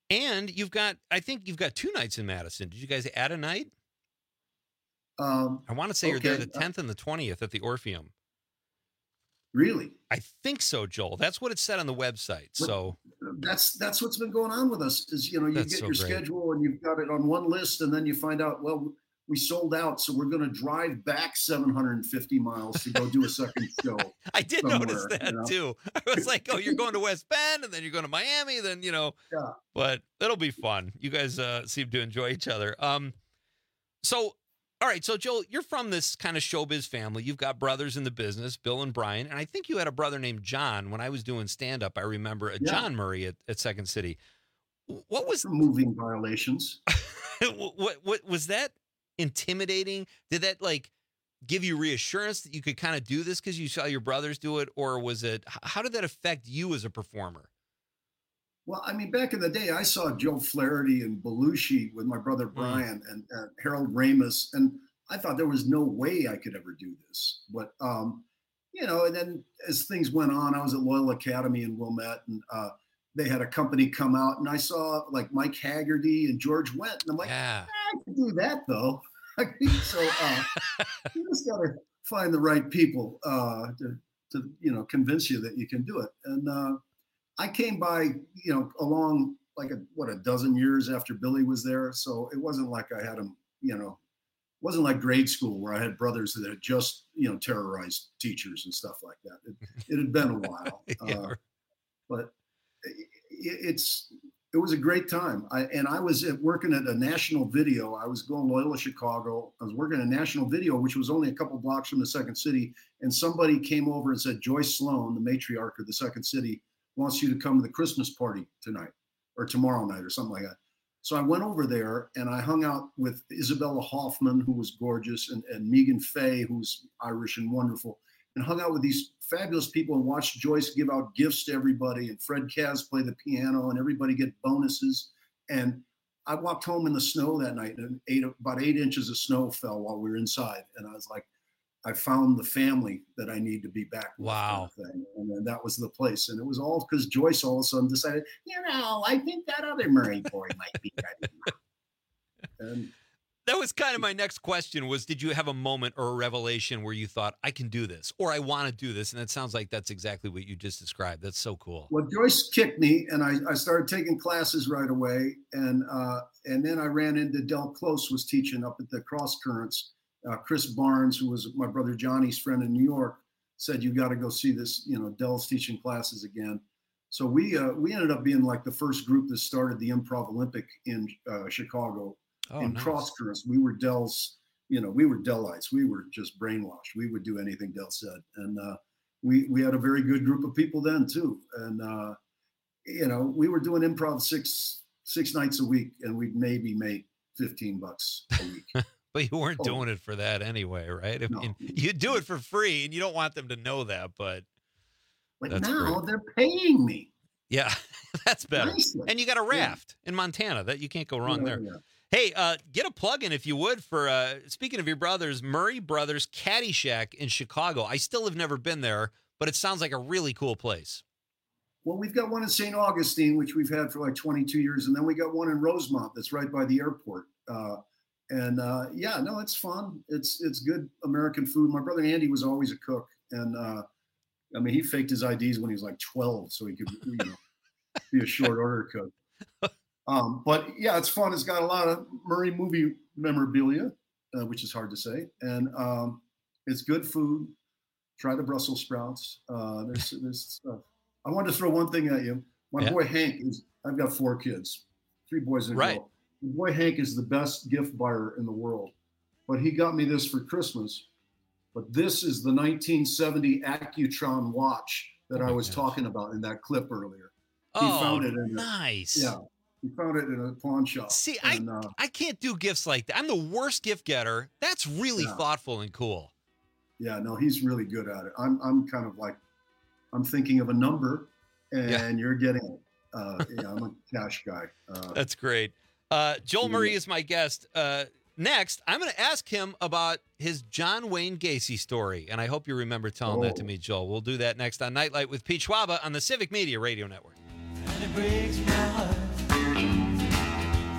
And you've got, I think you've got two nights in Madison. Did you guys add a night? Um, I want to say okay. you're there the tenth and the twentieth at the Orpheum. Really? I think so, Joel. That's what it said on the website. So that's that's what's been going on with us. Is you know you That's get so your great. schedule and you've got it on one list, and then you find out well we sold out, so we're going to drive back seven hundred fifty miles to go do a second show. I did somewhere, notice that you know? too. I was like, oh, you're going to West Bend and then you're going to Miami, then, you know, yeah. But it'll be fun. You guys uh, seem to enjoy each other. Um, so, all right. So, Joel, you're from this kind of showbiz family. You've got brothers in the business, Bill and Brian. And I think you had a brother named John. When I was doing stand-up, I remember a Yeah. John Murray at, at Second City. What was... For moving violations. what, what, what was that intimidating? Did that, like, give you reassurance that you could kind of do this because you saw your brothers do it? Or was it... h- How did that affect you as a performer? Well, I mean, back in the day, I saw Joe Flaherty and Belushi with my brother Brian and uh, Harold Ramis, and I thought there was no way I could ever do this. But um, you know, and then as things went on, I was at Loyola Academy in Wilmette, and uh, they had a company come out, and I saw like Mike Haggerty and George Wendt, and I'm like, yeah. I can do that though. so uh, you just got to find the right people uh, to, to you know convince you that you can do it, and. Uh, I came by, you know, along like a, what, a dozen years after Billy was there. So it wasn't like I had him, you know, wasn't like grade school where I had brothers that had just, you know, terrorized teachers and stuff like that. It, it had been a while, Yeah. uh, but it, it's, it was a great time. I, and I was at, working at a national video. I was going Loyola Chicago. I was working at a national video, which was only a couple blocks from the Second City. And somebody came over and said, Joyce Sloan, the matriarch of the Second City, wants you to come to the Christmas party tonight or tomorrow night or something like that. So I went over there and I hung out with Isabella Hoffman, who was gorgeous, and, and Megan Fay, who's Irish and wonderful, and hung out with these fabulous people and watched Joyce give out gifts to everybody and Fred Kaz play the piano and everybody get bonuses. And I walked home in the snow that night and eight, about eight inches of snow fell while we were inside. And I was like, I found the family that I need to be back with. Wow. Kind of thing. And then that was the place. And it was all because Joyce all of a sudden decided, you know, I think that other Murray boy might be ready. And That was kind of my next question was, did you have a moment or a revelation where you thought, I can do this, or I want to do this? And it sounds like that's exactly what you just described. That's so cool. well, Joyce kicked me and I, I started taking classes right away. And uh, and then I ran into Del Close was teaching up at the Cross Currents. Uh, Chris Barnes, who was my brother Johnny's friend in New York, said, you got to go see this, you know, Del's teaching classes again. So we uh, we ended up being like the first group that started the Improv Olympic in uh, Chicago Oh, in nice. Cross Currents. We were Del's, you know, we were Delites. We were just brainwashed. We would do anything Del said. And uh, we, we had a very good group of people then too. And, uh, you know, we were doing improv six, six nights a week and we'd maybe make fifteen bucks a week. But you weren't Oh. doing it for that anyway, right? I No. mean, you do it for free and you don't want them to know that, but But That's now great. they're paying me. yeah, that's better. Nicely. And you got a Yeah. raft in Montana. That you can't go wrong Yeah, there. yeah. Hey, uh, get a plug in if you would for, uh, speaking of your brothers, Murray Brothers Caddyshack in Chicago. I still have never been there, but it sounds like a really cool place. Well, we've got one in Saint Augustine, which we've had for like twenty-two years. And then we got one in Rosemont that's right by the airport. Uh, and uh, yeah, no, it's fun. It's it's good American food. My brother Andy was always a cook. And uh, I mean, he faked his I Ds when he was like twelve so he could, you know, be a short order cook. Um, but yeah, it's fun. It's got a lot of Murray movie memorabilia, uh, which is hard to say. And um, it's good food. Try the Brussels sprouts. Uh, there's, there's stuff. I wanted to throw one thing at you. My Yeah. boy Hank is, I've got four kids, three boys and a Right. girl. My boy Hank is the best gift buyer in the world. But he got me this for Christmas. But this is the nineteen seventy Accutron watch that I was talking about in that clip earlier. He Oh, found it in a, nice. yeah. He found it in a pawn shop. See, and, I uh, I can't do gifts like that. I'm the worst gift getter. That's really Yeah. thoughtful and cool. yeah, no, he's really good at it. I'm I'm kind of like, I'm thinking of a number, and Yeah. you're getting it. Uh, yeah, I'm a cash guy. Uh, That's great. Uh, Joel Yeah. Murray is my guest. Uh, next, I'm going to ask him about his John Wayne Gacy story, and I hope you remember telling that to Oh. me, Joel. We'll do that next on Nightlight with Pete Schwaba on the Civic Media Radio Network. And it breaks my heart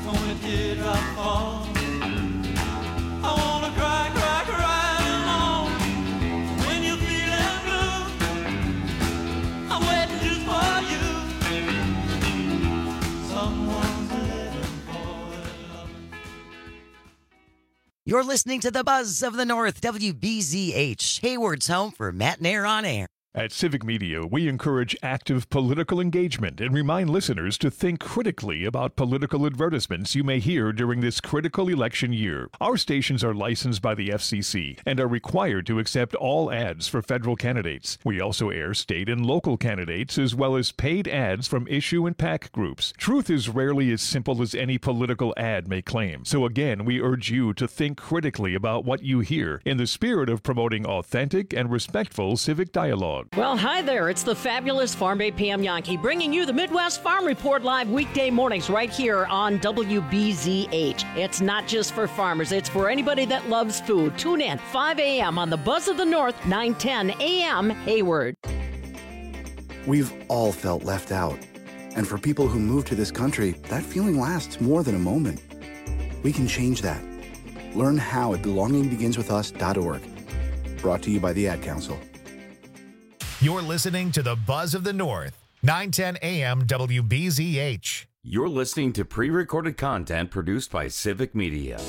When teardrops fall, I wanna cry, cry, cry alone. When you're feeling blue, I'm waiting just for you. Someone's living for love. You're listening to the Buzz of the North, W B Z H, Hayward's home for Matt and Air on Air. At Civic Media, we encourage active political engagement and remind listeners to think critically about political advertisements you may hear during this critical election year. Our stations are licensed by the F C C and are required to accept all ads for federal candidates. We also air state and local candidates as well as paid ads from issue and PAC groups. Truth is rarely as simple as any political ad may claim. So again, we urge you to think critically about what you hear in the spirit of promoting authentic and respectful civic dialogue. Well, hi there. It's the fabulous Farm Bay Pam Yankee bringing you the Midwest Farm Report live weekday mornings right here on W B Z H. It's not just for farmers. It's for anybody that loves food. Tune in five a.m. on the Buzz of the North, nine ten a.m. Hayward. We've all felt left out. And for people who move to this country, that feeling lasts more than a moment. We can change that. Learn how at belonging begins with us dot org. Brought to you by the Ad Council. You're listening to the Buzz of the North, nine ten a.m. W B Z H. You're listening to pre-recorded content produced by Civic Media.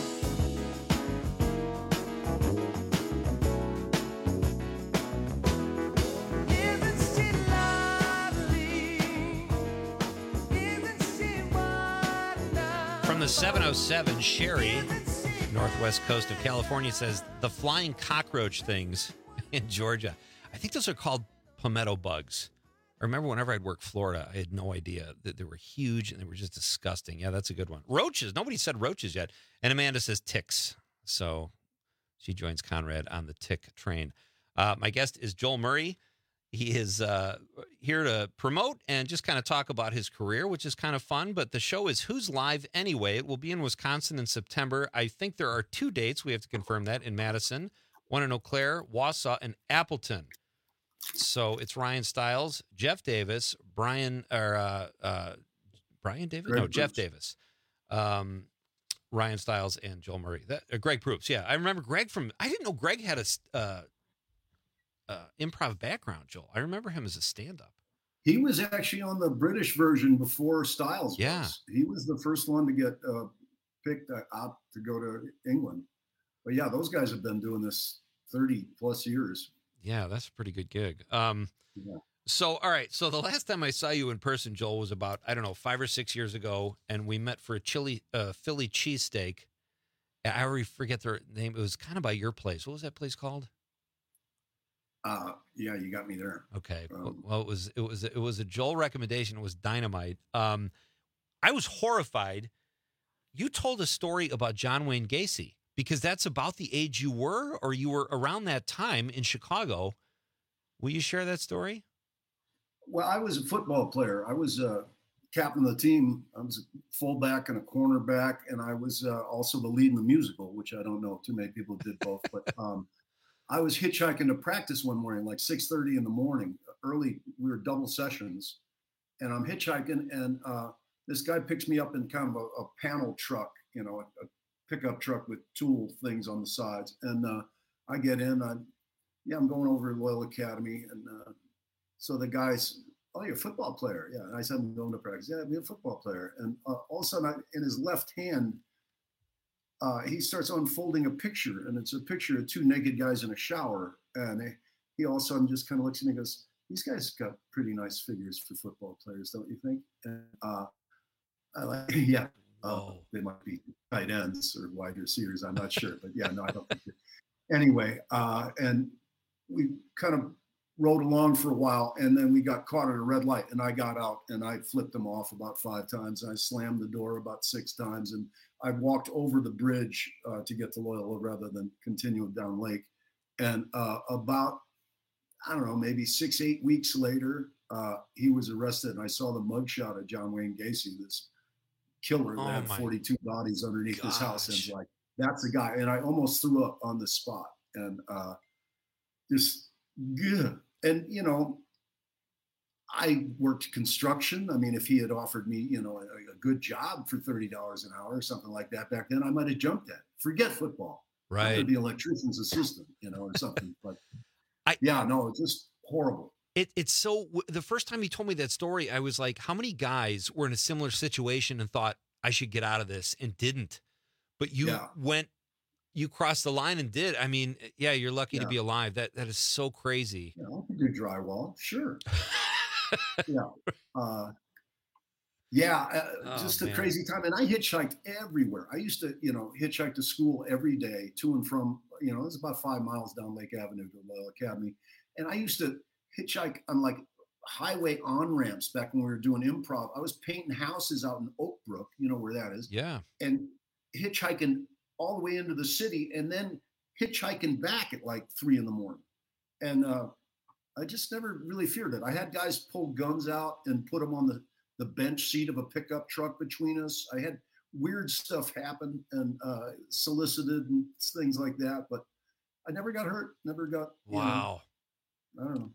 From the seven oh seven, Sherry, northwest coast of California, says the flying cockroach things in Georgia. I think those are called palmetto bugs. I remember whenever I'd work Florida, I had no idea that they were huge and they were just disgusting. Yeah, that's a good one. Roaches. Nobody said roaches yet. And Amanda says ticks. So she joins Conrad on the tick train. Uh, my guest is Joel Murray. He is uh, here to promote and just kind of talk about his career, which is kind of fun. But the show is Who's Live Anyway? It will be in Wisconsin in September. I think there are two dates. We have to confirm that in Madison, one in Eau Claire, Wausau, and Appleton. So it's Ryan Stiles, Jeff Davis, Brian or uh, uh, Brian Davis, Greg no Jeff Proops. Davis, um, Ryan Stiles, and Joel Murray. That, uh, Greg Proops, yeah, I remember Greg from. I didn't know Greg had a uh, uh, improv background. Joel, I remember him as a stand-up. He was actually on the British version before Stiles. Yeah, was. He was the first one to get uh, picked out to go to England. But yeah, those guys have been doing this thirty plus years. Yeah, that's a pretty good gig. Um, yeah. So, all right. So the last time I saw you in person, Joel, was about, I don't know, five or six years ago, and we met for a chili, uh, Philly cheesesteak. I already forget the name. It was kind of by your place. What was that place called? Uh, yeah, you got me there. Okay. Um, well, it was it was it was a Joel recommendation. It was dynamite. Um, I was horrified. You told a story about John Wayne Gacy. Because that's about the age you were, or you were around that time in Chicago. Will you share that story? Well, I was a football player. I was uh, captain of the team. I was a fullback and a cornerback, and I was uh, also the lead in the musical, which I don't know too many people did both. But um, I was hitchhiking to practice one morning, like six thirty in the morning, early. We were double sessions, and I'm hitchhiking, and uh, this guy picks me up in kind of a, a panel truck, you know, a, a pickup truck with tool things on the sides. And uh, I get in, I, yeah, I'm going over to Loyal Academy. And uh, so the guy's, oh, you're a football player. Yeah. And I said, I'm going to practice. Yeah, I'm a football player. And uh, all of a sudden, I, in his left hand, uh, he starts unfolding a picture. And it's a picture of two naked guys in a shower. And they, he all of a sudden just kind of looks at me and goes, these guys got pretty nice figures for football players, don't you think? And uh, I like, yeah. Oh, they might be tight ends or wide receivers. I'm not sure, but yeah, no, I don't think it. Anyway, uh, and we kind of rode along for a while, and then we got caught at a red light, and I got out and I flipped them off about five times. I slammed the door about six times, and I walked over the bridge uh, to get to Loyola rather than continue down Lake. And uh, about, I don't know, maybe six, eight weeks later, uh, he was arrested, and I saw the mugshot of John Wayne Gacy, this killer that Oh, had my forty-two bodies underneath his house, gosh. and like, that's the guy. And I almost threw up on the spot, and uh, just, yeah. And, you know, I worked construction. I mean, if he had offered me, you know, a, a good job for thirty dollars an hour or something like that back then, I might have jumped at it. Forget football. Right. I'd be electrician's assistant, you know, or something. But I, yeah, no, it's just horrible. It, it's so, the first time he told me that story, I was like, how many guys were in a similar situation and thought, I should get out of this and didn't? But you Yeah. went, you crossed the line and did. I mean, yeah, you're lucky to Yeah. be alive. That That is so crazy. You know, I can do drywall, sure. yeah. Uh, yeah, uh, Oh, just a man. crazy time. And I hitchhiked everywhere. I used to, you know, hitchhike to school every day to and from, you know, it was about five miles down Lake Avenue to Loyola Academy. And I used to hitchhike on like highway on-ramps back when we were doing improv. I was painting houses out in Oak Brook, you know where that is. Yeah. And hitchhiking all the way into the city and then hitchhiking back at like three in the morning. And uh, I just never really feared it. I had guys pull guns out and put them on the, the bench seat of a pickup truck between us. I had weird stuff happen and uh, solicited and things like that, but I never got hurt, never got, you Wow. know, I don't know.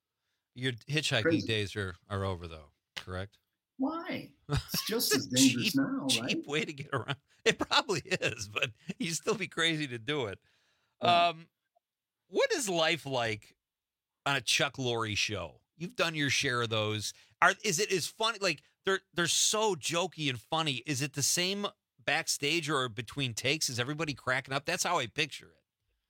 Your hitchhiking Crazy. days are, are over, though, correct? Why? It's just as dangerous cheap, now, cheap right? way to get around. It probably is, but you'd still be crazy to do it. Um, what is life like on a Chuck Lorre show? You've done your share of those. Are is it as funny? Like they're they're so jokey and funny. Is it the same backstage or between takes? Is everybody cracking up? That's how I picture it.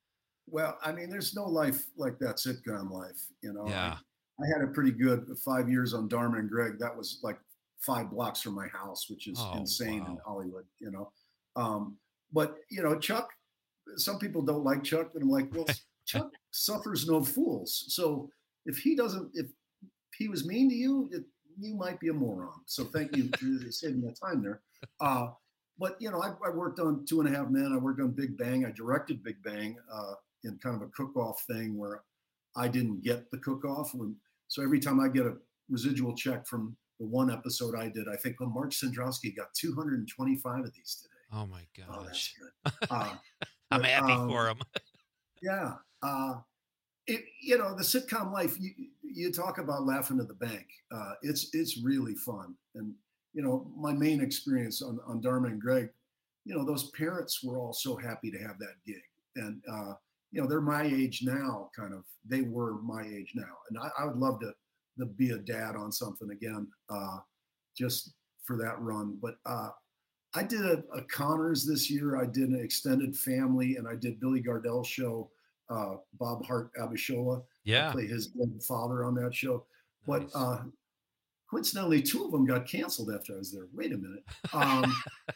Well, I mean, there's no life like that sitcom life, you know. Yeah. I, I had a pretty good five years on Dharma and Greg. That was like five blocks from my house, which is Oh, insane in wow. Hollywood, you know. Um, but you know, Chuck. Some people don't like Chuck, and I'm like, well, Chuck suffers no fools. So if he doesn't, if he was mean to you, it, you might be a moron. So thank you for saving that time there. Uh, but you know, I, I worked on Two and a Half Men. I worked on Big Bang. I directed Big Bang uh, in kind of a cook-off thing where I didn't get the cook-off. When, so every time I get a residual check from the one episode I did, I think, well, Mark Sandrowski got two hundred twenty-five of these today. Oh my Oh, that's gosh. good. Uh, I'm but, happy um, for him. Yeah. Uh, it, you know, the sitcom life, you, you talk about laughing at the bank. Uh, it's, it's really fun. And, you know, my main experience on, on Dharma and Greg, you know, those parents were all so happy to have that gig. And, uh, you know, they're my age now, kind of, they were my age now. And I, I would love to, to be a dad on something again, uh, just for that run. But, uh, I did a, a Connors this year. I did an extended family, and I did Billy Gardell's show, uh, Bob Hart Abishola. Yeah. I play his dead father on that show. But Nice. uh, coincidentally, two of them got canceled after I was there. Wait a minute. Um,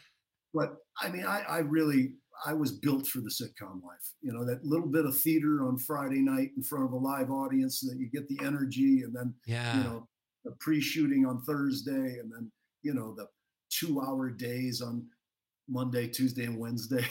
but I mean, I, I really, I was built for the sitcom life. You know, that little bit of theater on Friday night in front of a live audience, that you get the energy, and then, Yeah. you know, the pre-shooting on Thursday, and then, you know, the two-hour days on Monday, Tuesday, and Wednesday.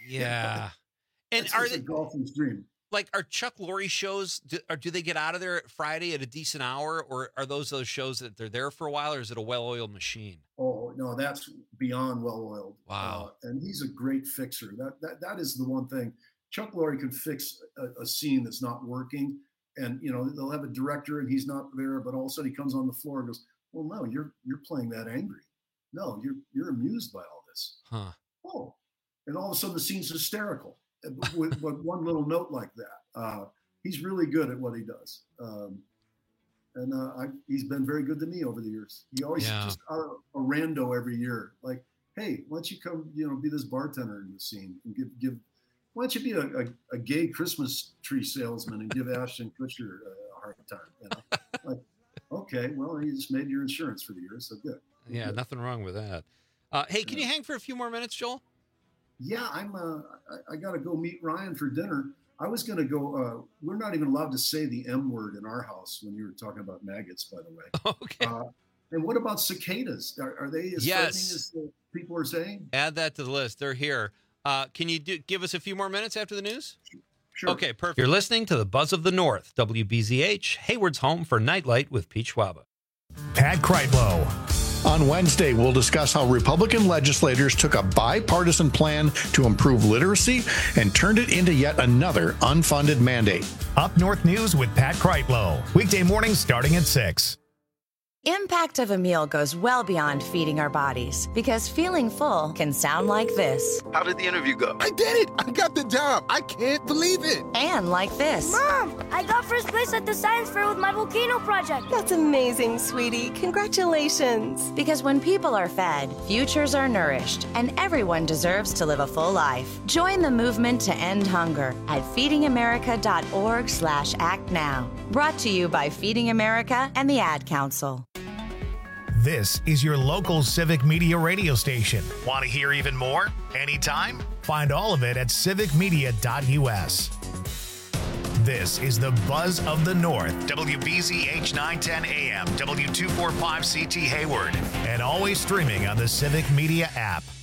Yeah. And It's are just they a golfer's dream? like are Chuck Lorre shows? Do, or do they get out of there at Friday at a decent hour, or are those those shows that they're there for a while, or is it a well-oiled machine? Oh no, that's beyond well-oiled. Wow. Uh, and he's a great fixer. That that that is the one thing. Chuck Lorre could fix a, a scene that's not working, and you know they'll have a director and he's not there, but all of a sudden he comes on the floor and goes, "Well, no, you're you're playing that angry. No, you're you're amused by all this. Huh. Oh," and all of a sudden the scene's hysterical with, with one little note like that. Uh, he's really good at what he does. Um, And uh, I, he's been very good to me over the years. He always Yeah. just uh, a rando every year, like, "Hey, why don't you come, you know, be this bartender in the scene and give give. Why don't you be a, a, a gay Christmas tree salesman and give Ashton Kutcher a hard time?" You know, like, okay, well, you just made your insurance for the year, so good. Yeah, Good. nothing wrong with that. Uh, hey, can you hang for a few more minutes, Joel? Yeah, I'm. Uh, I, I got to go meet Ryan for dinner. I was going to go. Uh, we're not even allowed to say the M word in our house when you were talking about maggots, by the way. Okay. Uh, and what about cicadas? Are, are they as Yes. threatening as the people are saying? Add that to the list. They're here. Uh, can you do, give us a few more minutes after the news? Sure. Okay, perfect. You're listening to the Buzz of the North, W B Z H, Hayward's home for Nightlight with Pete Schwaba. Pat Kreitlow. On Wednesday, we'll discuss how Republican legislators took a bipartisan plan to improve literacy and turned it into yet another unfunded mandate. Up North News with Pat Kreitlow. Weekday mornings starting at six. Impact of a meal goes well beyond feeding our bodies, because feeling full can sound like this. How did the interview go? I did it! I got the job! I can't believe it! And like this. Mom, I got first place at the science fair with my volcano project. That's amazing, sweetie. Congratulations. Because when people are fed, futures are nourished, and everyone deserves to live a full life. Join the movement to end hunger at feedingamerica.org slash act now. Brought to you by Feeding America and the Ad Council. This is your local Civic Media radio station. Want to hear even more? Anytime? Find all of it at civic media dot u s. This is the Buzz of the North, W B Z H nine ten A M, W two forty-five C T Hayward, and always streaming on the Civic Media app.